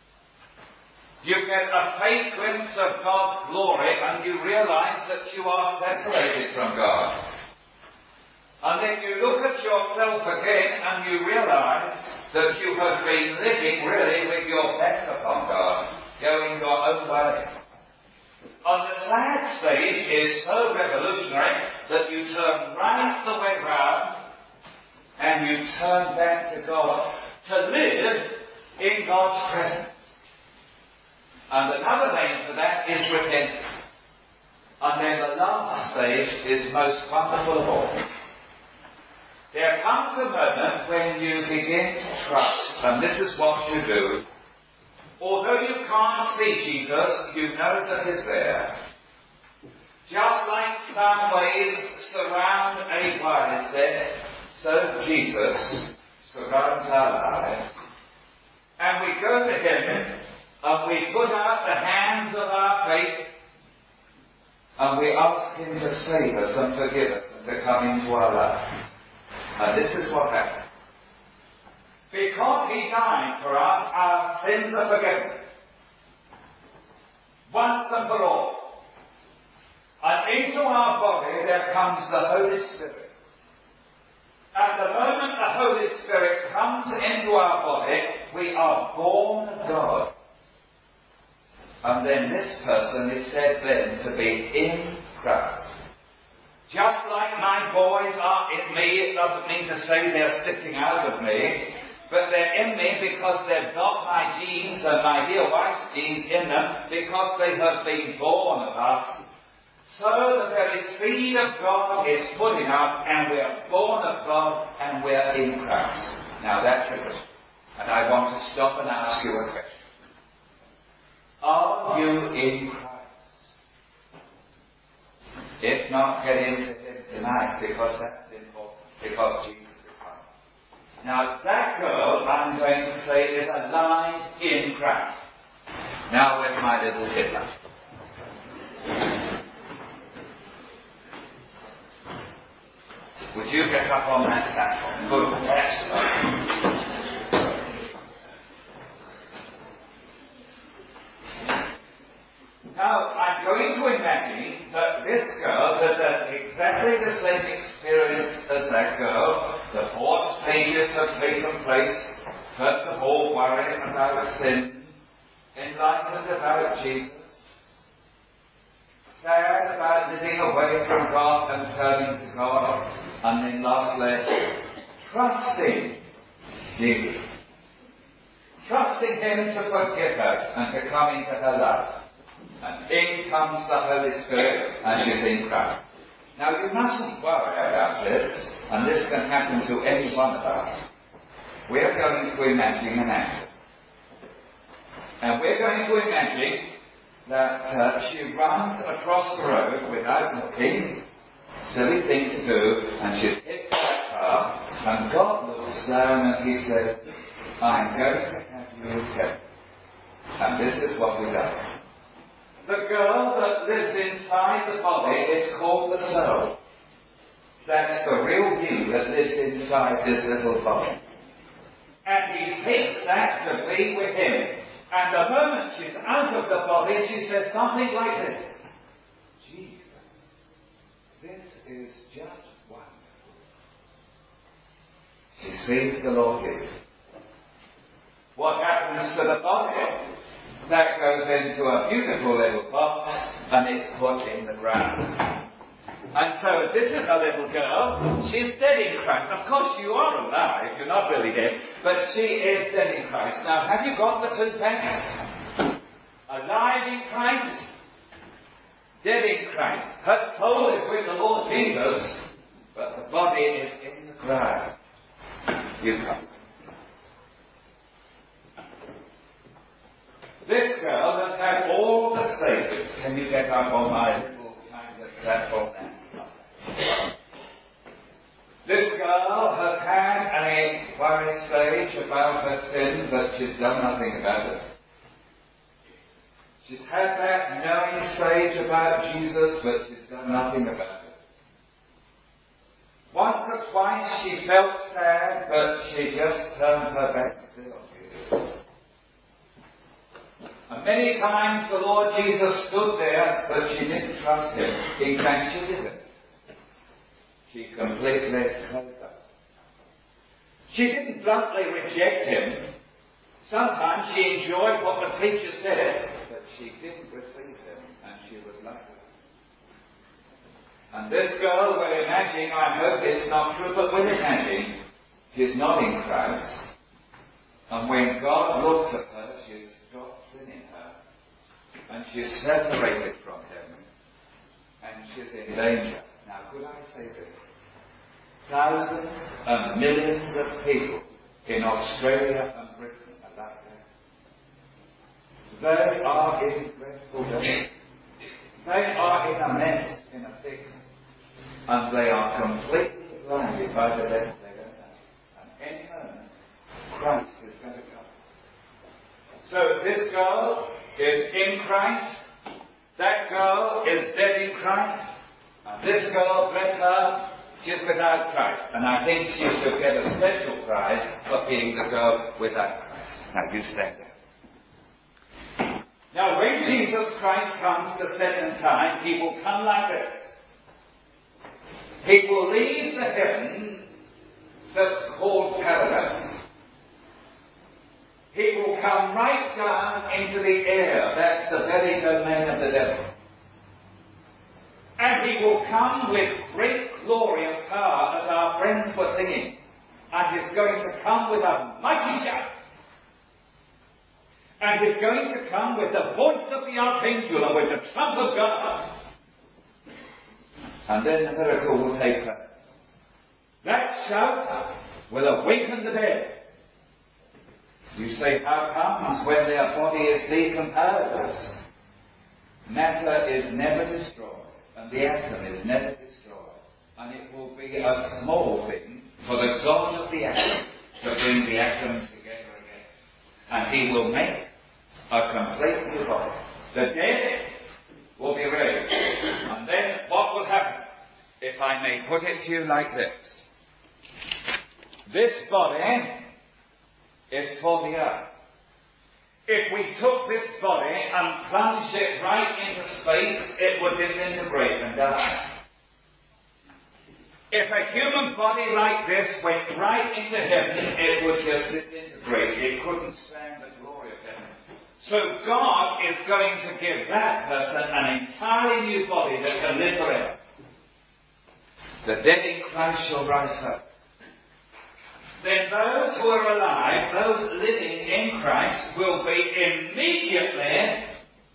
You get a faint glimpse of God's glory and you realize that you are separated from God. And then you look at yourself again and you realize that you have been living really with your back upon God, going your own way. And the sad stage is so revolutionary that you turn right the way round and you turn back to God to live in God's presence. And another name for that is repentance. And then the last stage is most wonderful of all. There comes a moment when you begin to trust, and this is what you do. Although you can't see Jesus, you know that He's there. Just like some waves surround a wiresette, so Jesus surrounds our lives. And we go to Him, and we put out the hands of our faith, and we ask Him to save us and forgive us and to come into our life. And this is what happened. Because He died for us, our sins are forgiven. Once and for all. And into our body there comes the Holy Spirit. And the moment the Holy Spirit comes into our body, we are born of God. And then this person is said then to be in Christ. Just like my boys are in me, it doesn't mean to say they're sticking out of me, but they're in me because they've got my genes and my dear wife's genes in them because they have been born of us. So the very seed of God is put in us, and we are born of God, and we are in Christ. Now that's a question. And I want to stop and ask you a question. Are you in Christ? If not, get into Him tonight, because that's important, because Jesus is coming. Now that girl, I'm going to say, is alive in Christ. Now where's my little tiddler? Would you get up on that platform? Good. Excellent. Now, I'm going to imagine that this girl has had exactly the same experience as that girl. The four stages have taken place. First of all, worrying about sin, enlightened about Jesus, sad about living away from God and turning to God, and then lastly, trusting Jesus. Trusting Him to forgive her and to come into her life. And in comes the Holy Spirit, and she's in Christ. Now you mustn't worry about this, and this can happen to any one of us. We're going to imagine an accident. And we're going to imagine that uh, she runs across the road without looking, silly thing to do, and she's hit by a car, and God looks down and He says, I'm going to have you killed. And this is what He does. The girl that lives inside the body is called the soul. That's the real you that lives inside this little body. And He takes that to be with Him. And the moment she's out of the body, she says something like this. Jesus, this is just wonderful. She sees the Lord Jesus. What happens to the body? That goes into a beautiful little box, and it's put in the ground. And so this is a little girl. She's dead in Christ. Of course you are alive. You're not really dead. But she is dead in Christ. Now, have you got the two facts? Alive in Christ. Dead in Christ. Her soul is with the Lord Jesus. But the body is in the ground. You come. This girl has had all the stages. Can you get up on my little kind of platform now? This girl has had a worry stage about her sin, but she's done nothing about it. She's had that knowing stage about Jesus, but she's done nothing about it. Once or twice she felt sad, but she just turned her back to see on Jesus. And many times the Lord Jesus stood there, but she didn't trust Him. In fact, she didn't. She completely closed up. She didn't bluntly reject Him. Sometimes she enjoyed what the preacher said, but she didn't receive Him, and she was like that. And this girl, we're imagining, I hope it's not true, but we're imagining, she's not in Christ. And when God looks at her, she's got sin in her. And she's separated from Him. And she's in danger. Now, could I say this? thousands and millions of people in Australia and Britain at that day. They are in dreadful danger. They are in a mess, in a fix, and they are completely blinded by the death they don't know. And any moment, Christ is going to come. So this girl is in Christ, that girl is dead in Christ, and this girl, bless her, she's without Christ. And I think she should get a special prize for being the girl without Christ. Now you stand there. Now when Jesus Christ comes the second time, he will come like this. He will leave the heaven that's called paradise. He will come right down into the air. That's the very domain of the devil. And he will come with great glory and power, as our friends were singing. And he's going to come with a mighty shout. And he's going to come with the voice of the archangel and with the trump of God. And then the miracle will take place. That shout will awaken the dead. You say, how comes? When their body is decomposed. Matter is never destroyed, and the atom is never destroyed. And it will be a small thing for the God of the atom to bring the atom together again. And he will make a complete new body. The dead will be raised. And then what will happen? If I may put it to you like this. This body is for the earth. If we took this body and plunged it right into space, it would disintegrate and die. If a human body like this went right into heaven, it would just disintegrate. It couldn't stand the glory of heaven. So God is going to give that person an entirely new body that can live forever. The dead in Christ shall rise up. Then those who are alive, those living in Christ, will be immediately,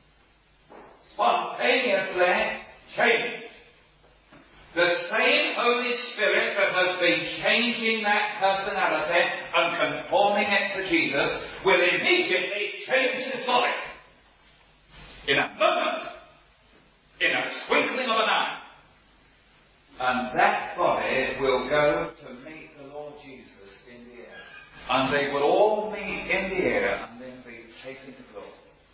spontaneously changed. The same Holy Spirit that has been changing that personality and conforming it to Jesus will immediately change his body. In a moment, in a twinkling of an eye. And that body will go to meet the Lord Jesus in the air. And they will all meet in the air and then be taken to glory.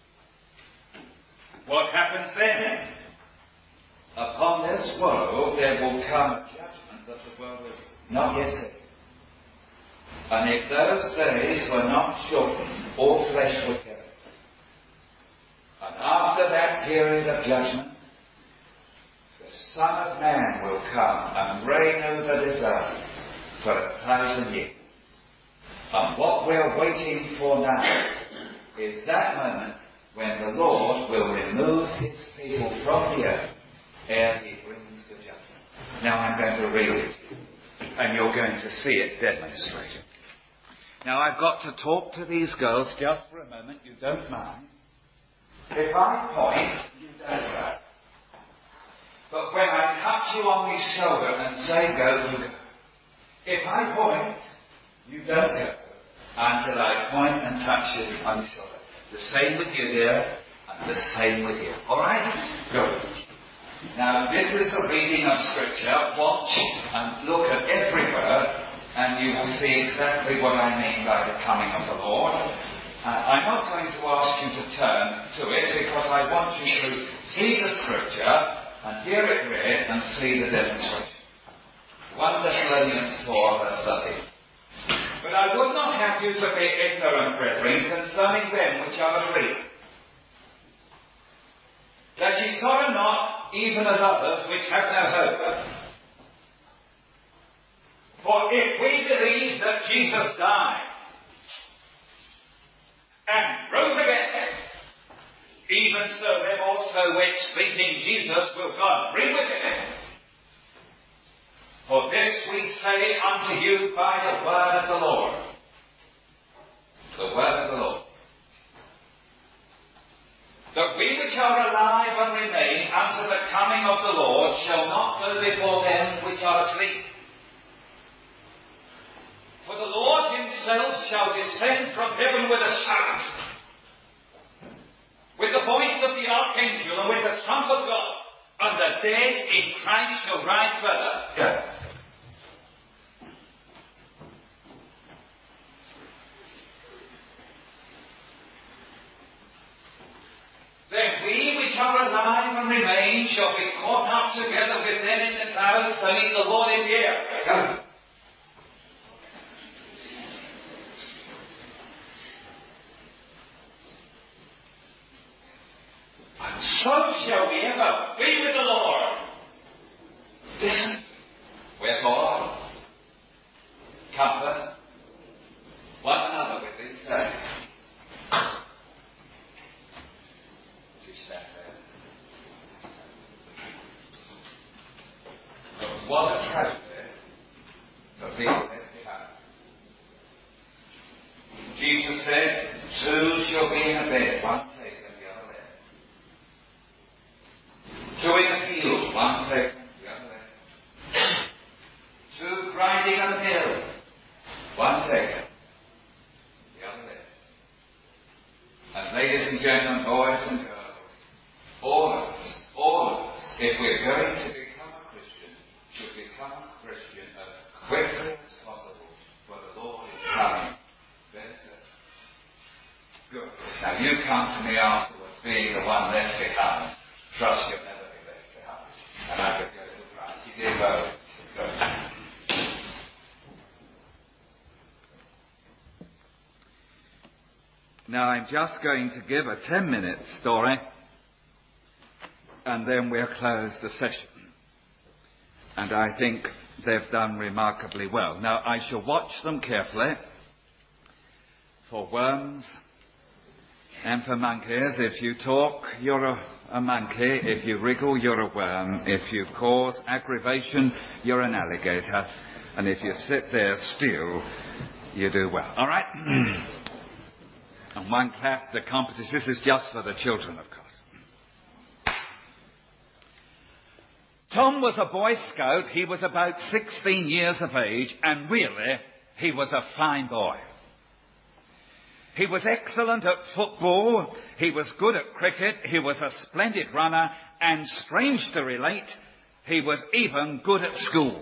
What happens then? Upon this world there will come a judgment that the world has not yet seen. And if those days were not shortened, all flesh would perish. And after that period of judgment, the Son of Man will come and reign over this earth for a thousand years. And what we're waiting for now is that moment when the Lord will remove his people from the earth ere he brings the judgment. Now I'm going to read it to you, and you're going to see it demonstrated. Now I've got to talk to these girls just for a moment, you don't mind. If I point, you don't go. But when I touch you on the shoulder and say go, you go. If I point, you don't go until I point and touch you on the shoulder. The same with you, dear, and the same with you. Alright? Good. Now, this is the reading of Scripture. Watch and look at every word, and you will see exactly what I mean by the coming of the Lord. Uh, I'm not going to ask you to turn to it, because I want you to see the Scripture and hear it read and see the demonstration. First Thessalonians four, verse thirteen. But I would not have you to be ignorant, brethren, concerning them which are asleep, that ye sorrow not, even as others which have no hope. For if we believe that Jesus died and rose again, even so them also which sleep in Jesus will God bring with him. For this we say unto you by the word of the Lord. The word of the Lord. That we which are alive and remain unto the coming of the Lord shall not go before them which are asleep. himself shall descend from heaven with a shout, with the voice of the archangel and with the trump of God, and the dead in Christ shall rise first. Go. Then we which are alive and remain shall be caught up together with them in the clouds to meet the Lord in the air. Go. And so shall we ever be with the Lord. Listen. Wherefore, comfort one another with these sayings. What a tragedy for being left behind. Jesus said, two shall be in a bed, one taken, the other left. Two in a field, one taken, the other left. Two grinding a mill, one taken, the other left. And ladies and gentlemen, boys and girls, all of us, all of us, if we're going to be should become a Christian as quickly as possible, for the Lord is coming very soon. Good. Now you come to me afterwards, being the one left behind. Trust you'll never be left behind. And I could go to Christ. He did both. Good. Now I'm just going to give a ten minute story, and then we'll close the session. And I think they've done remarkably well. Now, I shall watch them carefully for worms and for monkeys. If you talk, you're a, a monkey. If you wriggle, you're a worm. If you cause aggravation, you're an alligator. And if you sit there still, you do well. All right? And one clap, the competition. This is just for the children, of course. Tom was a Boy Scout. He was about sixteen years of age, and really, he was a fine boy. He was excellent at football, he was good at cricket, he was a splendid runner, and strange to relate, he was even good at school.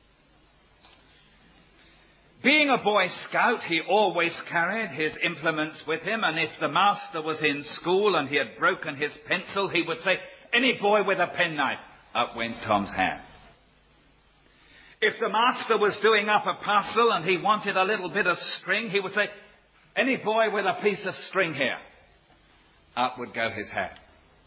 Being a Boy Scout, he always carried his implements with him, and if the master was in school and he had broken his pencil, he would say, "Any boy with a penknife." Up went Tom's hand. If the master was doing up a parcel and he wanted a little bit of string, he would say, "Any boy with a piece of string here?" Up would go his hand.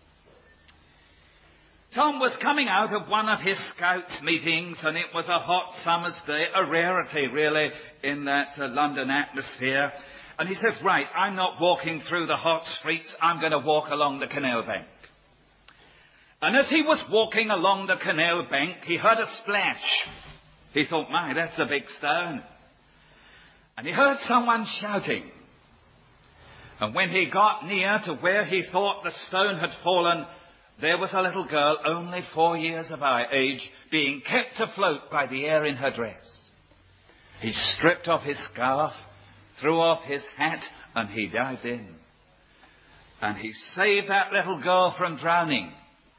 Tom was coming out of one of his scouts' meetings, and it was a hot summer's day, a rarity really in that uh, London atmosphere. And he said, "Right, I'm not walking through the hot streets, I'm going to walk along the canal bank." And as he was walking along the canal bank, he heard a splash. He thought, "My, that's a big stone." And he heard someone shouting. And when he got near to where he thought the stone had fallen, there was a little girl, only four years of age, being kept afloat by the air in her dress. He stripped off his scarf, threw off his hat, and he dived in. And he saved that little girl from drowning.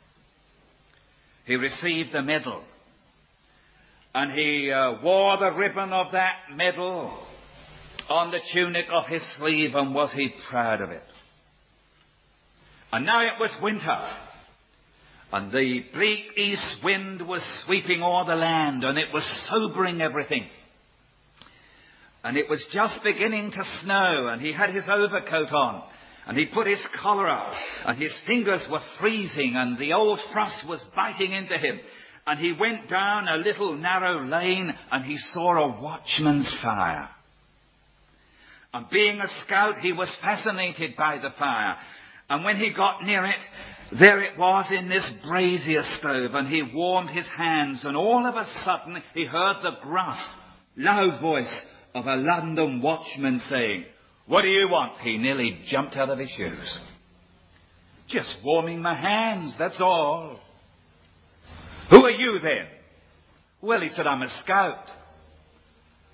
He received a medal. And he uh, wore the ribbon of that medal on the tunic of his sleeve, and was he proud of it. And now it was winter. And the bleak east wind was sweeping o'er the land, and it was sobering everything. And it was just beginning to snow, and he had his overcoat on. And he put his collar up, and his fingers were freezing, and the old frost was biting into him. And he went down a little narrow lane, and he saw a watchman's fire. And being a scout, he was fascinated by the fire. And when he got near it, there it was in this brazier stove, and he warmed his hands, and all of a sudden he heard the gruff, loud voice of a London watchman saying, "What do you want?" He nearly jumped out of his shoes. "Just warming my hands, that's all." "Who are you then?" "Well," he said, "I'm a scout."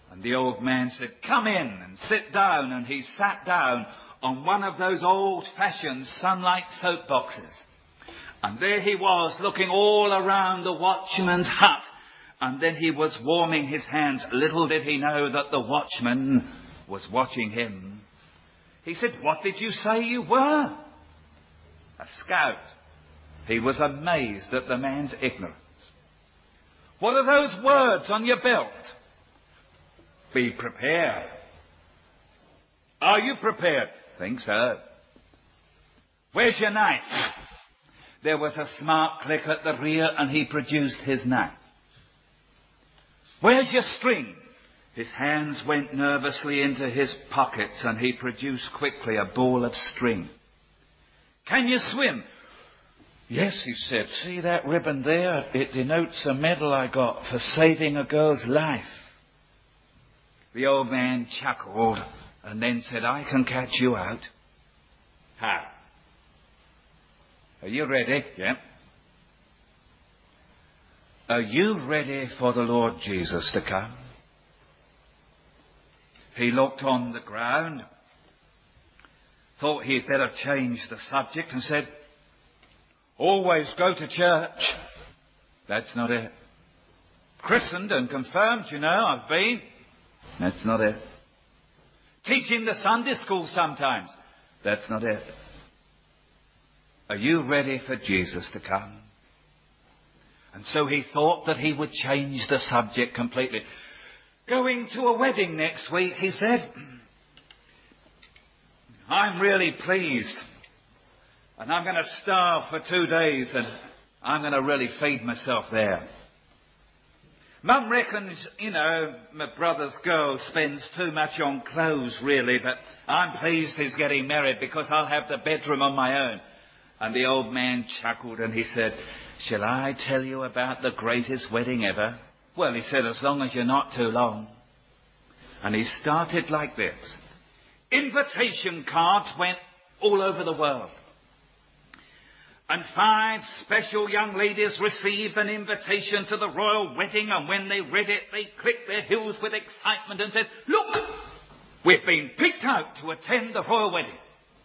And the old man said, "Come in and sit down." And he sat down on one of those old-fashioned sunlight soap boxes. And there he was, looking all around the watchman's hut. And then he was warming his hands. Little did he know that the watchman was watching him. He said, "What did you say you were?" "A scout." He was amazed at the man's ignorance. "What are those words on your belt?" "Be prepared." "Are you prepared?" "Think so." "Where's your knife?" There was a smart click at the rear and he produced his knife. "Where's your string?" His hands went nervously into his pockets and he produced quickly a ball of string. "Can you swim?" "Yes," he said. "See that ribbon there? It denotes a medal I got for saving a girl's life." The old man chuckled and then said, "I can catch you out." "How?" "Are you ready?" "Yeah." "Are you ready for the Lord Jesus to come?" He looked on the ground, thought he'd better change the subject and said, "Always go to church." "That's not it." "Christened and confirmed, you know, I've been." "That's not it." "Teaching the Sunday school sometimes." "That's not it." "Are you ready for Jesus to come?" And so he thought that he would change the subject completely. "Going to a wedding next week," he said. "I'm really pleased. And I'm going to starve for two days and I'm going to really feed myself there. Mum reckons, you know, my brother's girl spends too much on clothes, really, but I'm pleased he's getting married because I'll have the bedroom on my own." And the old man chuckled and he said, "Shall I tell you about the greatest wedding ever?" "Well," he said, "as long as you're not too long." And he started like this. Invitation cards went all over the world. And five special young ladies received an invitation to the royal wedding, and when they read it, they clicked their heels with excitement and said, "Look, we've been picked out to attend the royal wedding."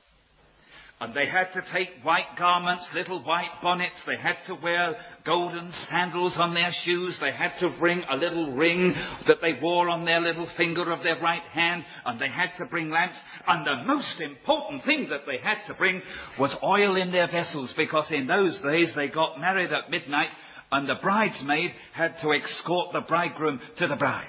And they had to take white garments, little white bonnets. They had to wear golden sandals on their shoes. They had to bring a little ring that they wore on their little finger of their right hand. And they had to bring lamps. And the most important thing that they had to bring was oil in their vessels, because in those days they got married at midnight and the bridesmaid had to escort the bridegroom to the bride.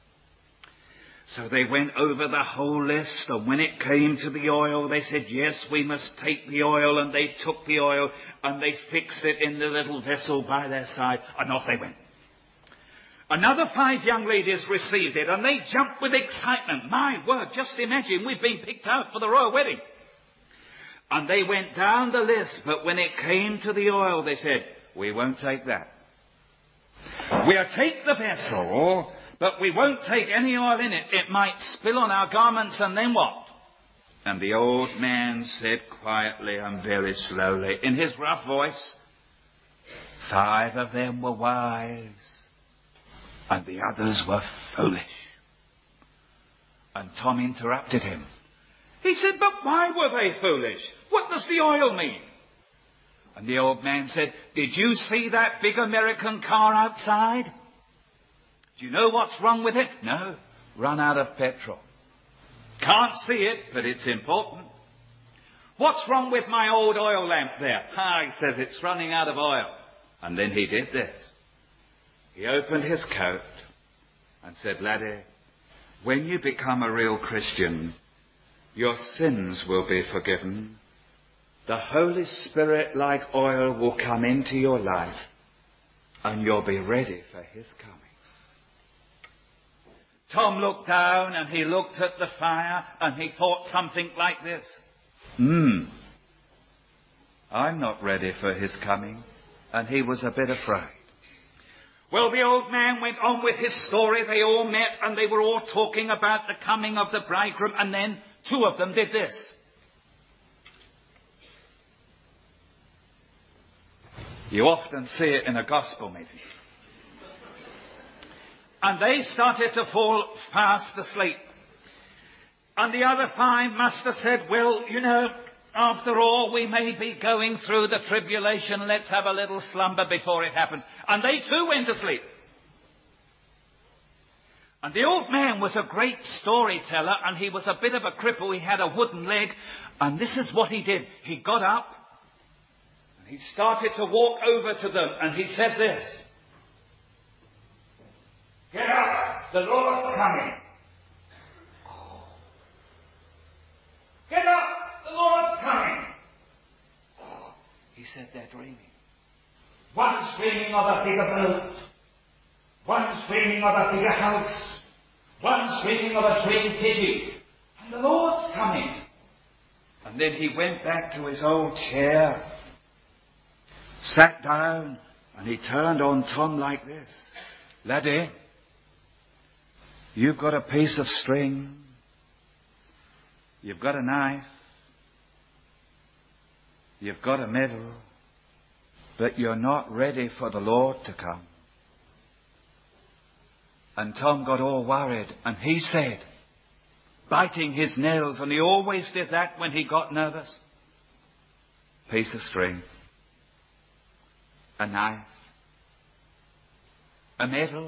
So they went over the whole list, and when it came to the oil, they said, "Yes, we must take the oil." And they took the oil and they fixed it in the little vessel by their side, and off they went. Another five young ladies received it, and they jumped with excitement. My word, just imagine, we've been picked out for the royal wedding. And they went down the list, but when it came to the oil, they said, "We won't take that. We'll take the vessel, but we won't take any oil in it. It might spill on our garments, and then what?" And the old man said quietly and very slowly, in his rough voice, "Five of them were wise, and the others were foolish." And Tom interrupted him. He said, "But why were they foolish? What does the oil mean?" And the old man said, "Did you see that big American car outside? Do you know what's wrong with it?" "No, run out of petrol." "Can't see it, but it's important." "What's wrong with my old oil lamp there?" "Ah," he says, "it's running out of oil." And then he did this. He opened his coat and said, "Laddie, when you become a real Christian, your sins will be forgiven. The Holy Spirit, like oil, will come into your life, and you'll be ready for his coming." Tom looked down and he looked at the fire and he thought something like this. Hmm, I'm not ready for his coming. And he was a bit afraid. Well, the old man went on with his story. They all met and they were all talking about the coming of the bridegroom, and then two of them did this. You often see it in a gospel meeting. And they started to fall fast asleep. And the other five must have said, well, you know, after all, we may be going through the tribulation. Let's have a little slumber before it happens. And they too went to sleep. And the old man was a great storyteller, and he was a bit of a cripple. He had a wooden leg. And this is what he did. He got up, and he started to walk over to them, and he said this. Get up, the Lord's coming. Oh. Get up, the Lord's coming. Oh. He said they're dreaming. One's dreaming of a bigger boat. One's dreaming of a bigger house. One's dreaming of a dream kitchen. And the Lord's coming. And then he went back to his old chair, sat down, and he turned on Tom like this. Laddie, you've got a piece of string. You've got a knife. You've got a medal. But you're not ready for the Lord to come. And Tom got all worried, and he said, biting his nails, and he always did that when he got nervous, piece of string, a knife, a medal,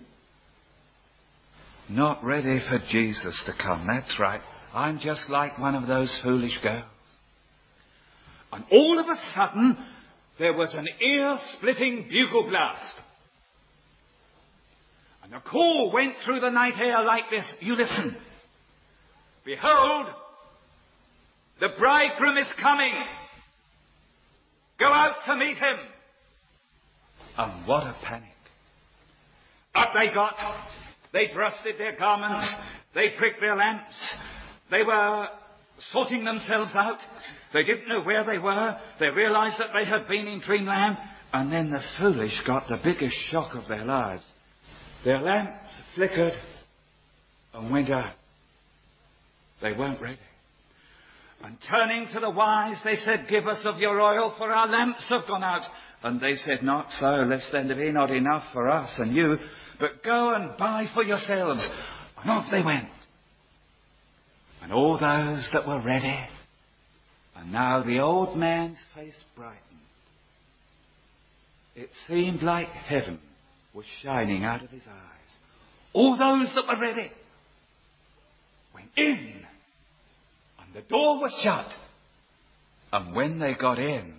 not ready for Jesus to come. That's right. I'm just like one of those foolish girls. And all of a sudden, there was an ear-splitting bugle blast. And the call went through the night air like this. You listen. Behold, the bridegroom is coming. Go out to meet him. And what a panic. Up they got. They dusted their garments. They pricked their lamps. They were sorting themselves out. They didn't know where they were. They realized that they had been in dreamland. And then the foolish got the biggest shock of their lives. Their lamps flickered and went out. They weren't ready. And turning to the wise, they said, give us of your oil, for our lamps have gone out. And they said, not so, lest then there be not enough for us and you, but go and buy for yourselves. And off they went. And all those that were ready. And now the old man's face brightened. It seemed like heaven was shining out of his eyes. All those that were ready went in, and the door was shut. And when they got in,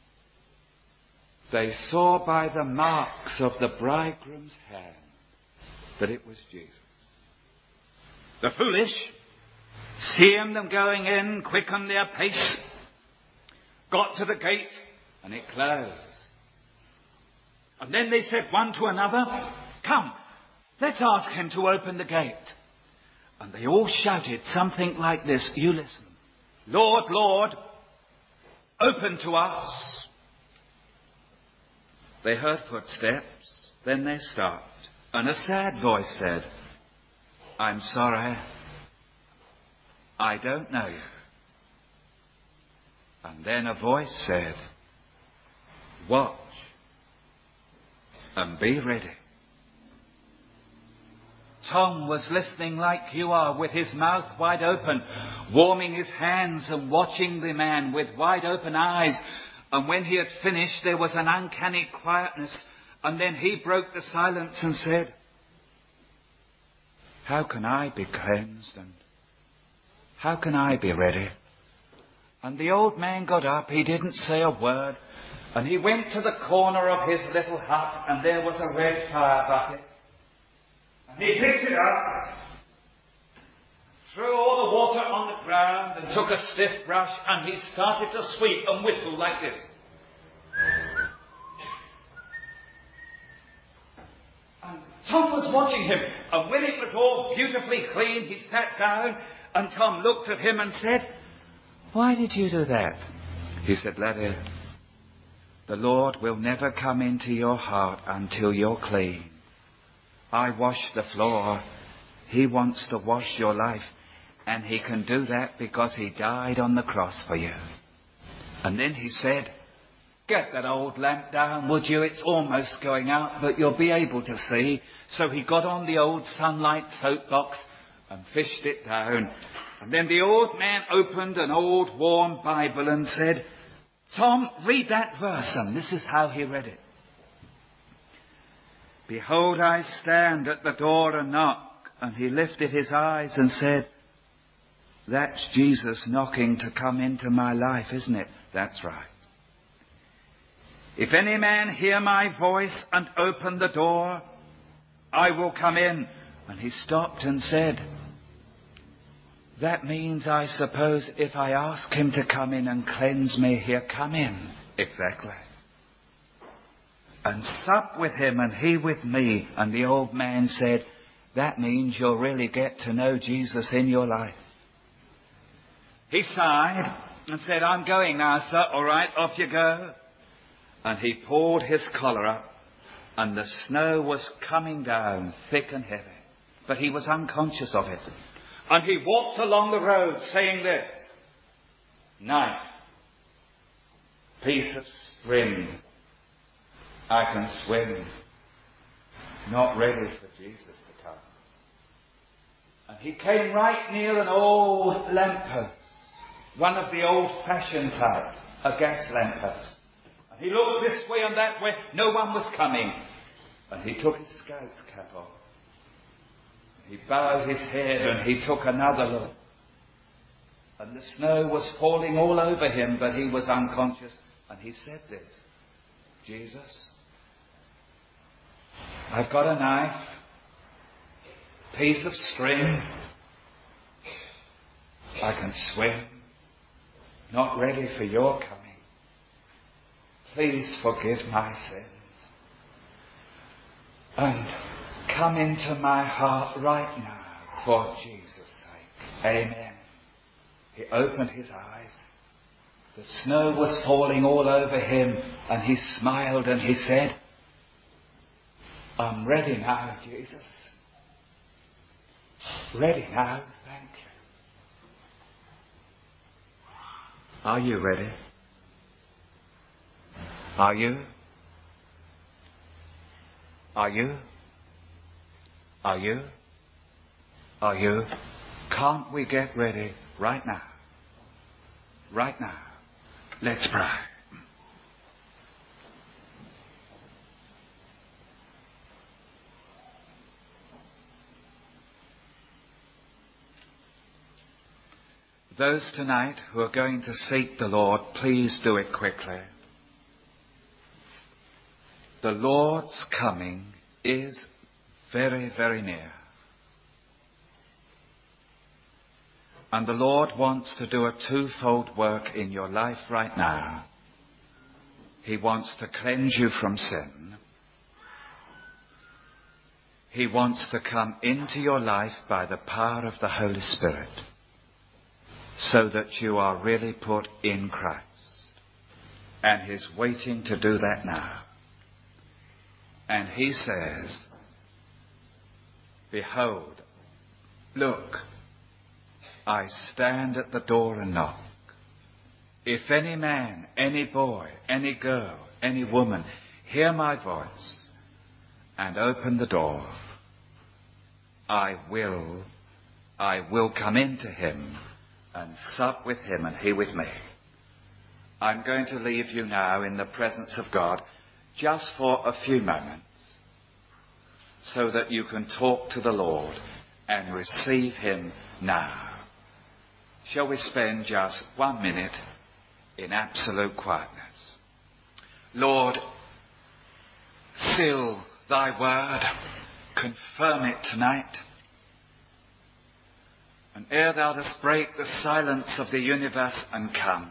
they saw by the marks of the bridegroom's hand that it was Jesus. The foolish, seeing them going in, quickened their pace, got to the gate, and it closed. And then they said one to another, come, let's ask him to open the gate. And they all shouted something like this. You listen. Lord, Lord, open to us. They heard footsteps. Then they stopped. And a sad voice said, I'm sorry. I don't know you. And then a voice said, watch and be ready. Tom was listening like you are, with his mouth wide open, warming his hands and watching the man with wide open eyes. And when he had finished, there was an uncanny quietness. And then he broke the silence and said, how can I be cleansed, and how can I be ready? And the old man got up. He didn't say a word. And he went to the corner of his little hut, and there was a red fire bucket. And he picked it up, threw all the water on the ground, and took a stiff brush, and he started to sweep and whistle like this. And Tom was watching him, and when it was all beautifully clean, he sat down, and Tom looked at him and said, why did you do that? He said, laddie, the Lord will never come into your heart until you're clean. I wash the floor. He wants to wash your life. And he can do that because he died on the cross for you. And then he said, Get that old lamp down, would you? It's almost going out, but you'll be able to see. So he got on the old sunlight soapbox and fished it down. And then the old man opened an old worn Bible and said, Tom, read that verse. And this is how he read it. Behold, I stand at the door and knock. And he lifted his eyes and said, that's Jesus knocking to come into my life, isn't it? That's right. If any man hear my voice and open the door, I will come in. And he stopped and said, that means, I suppose, if I ask him to come in and cleanse me, he'll come in. Exactly. And sup with him and he with me. And the old man said, that means you'll really get to know Jesus in your life. He sighed and said, I'm going now, sir. All right, off you go. And he pulled his collar up, and the snow was coming down thick and heavy. But he was unconscious of it. And he walked along the road saying this, knife, piece of string, I can swim, not ready for Jesus to come. And he came right near an old lamppost, one of the old-fashioned type, a gas lamppost. And he looked this way and that way, no one was coming. And he took his scout's cap off. He bowed his head and he took another look. And the snow was falling all over him, but he was unconscious. And he said this, Jesus, I've got a knife, piece of string. I can swim, not ready for your coming. Please forgive my sins. And come into my heart right now for Jesus' sake. Amen. He opened his eyes. The snow was falling all over him and he smiled and he said, I'm ready now, Jesus. Ready now, thank you. Are you ready? Are you? Are you? Are you? Are you? Can't we get ready right now? Right now. Let's pray. Those tonight who are going to seek the Lord, please do it quickly. The Lord's coming is very, very near. And the Lord wants to do a twofold work in your life right now. He wants to cleanse you from sin. He wants to come into your life by the power of the Holy Spirit, so that you are really put in Christ. And He's waiting to do that now. And He says, behold, look, I stand at the door and knock. If any man, any boy, any girl, any woman, hear my voice and open the door, I will, I will come into him and sup with him and he with me. I'm going to leave you now in the presence of God just for a few moments so that you can talk to the Lord and receive Him now. Shall we spend just one minute in absolute quietness? Lord, seal thy word, confirm it tonight. And ere thou dost break the silence of the universe and come,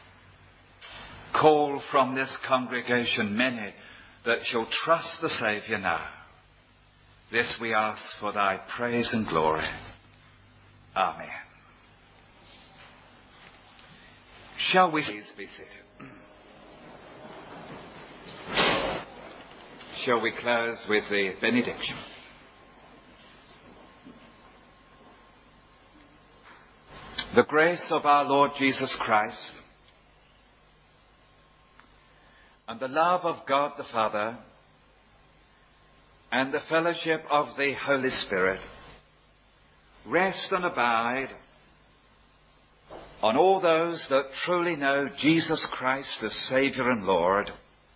call from this congregation many that shall trust the Saviour now. This we ask for thy praise and glory. Amen. Shall we please be seated? Shall we close with the benediction? The grace of our Lord Jesus Christ, and the love of God the Father, and the fellowship of the Holy Spirit rest and abide on all those that truly know Jesus Christ as Saviour and Lord,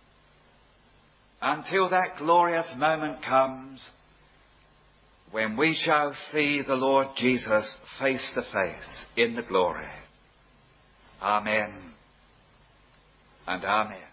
until that glorious moment comes when we shall see the Lord Jesus face to face in the glory. Amen and amen.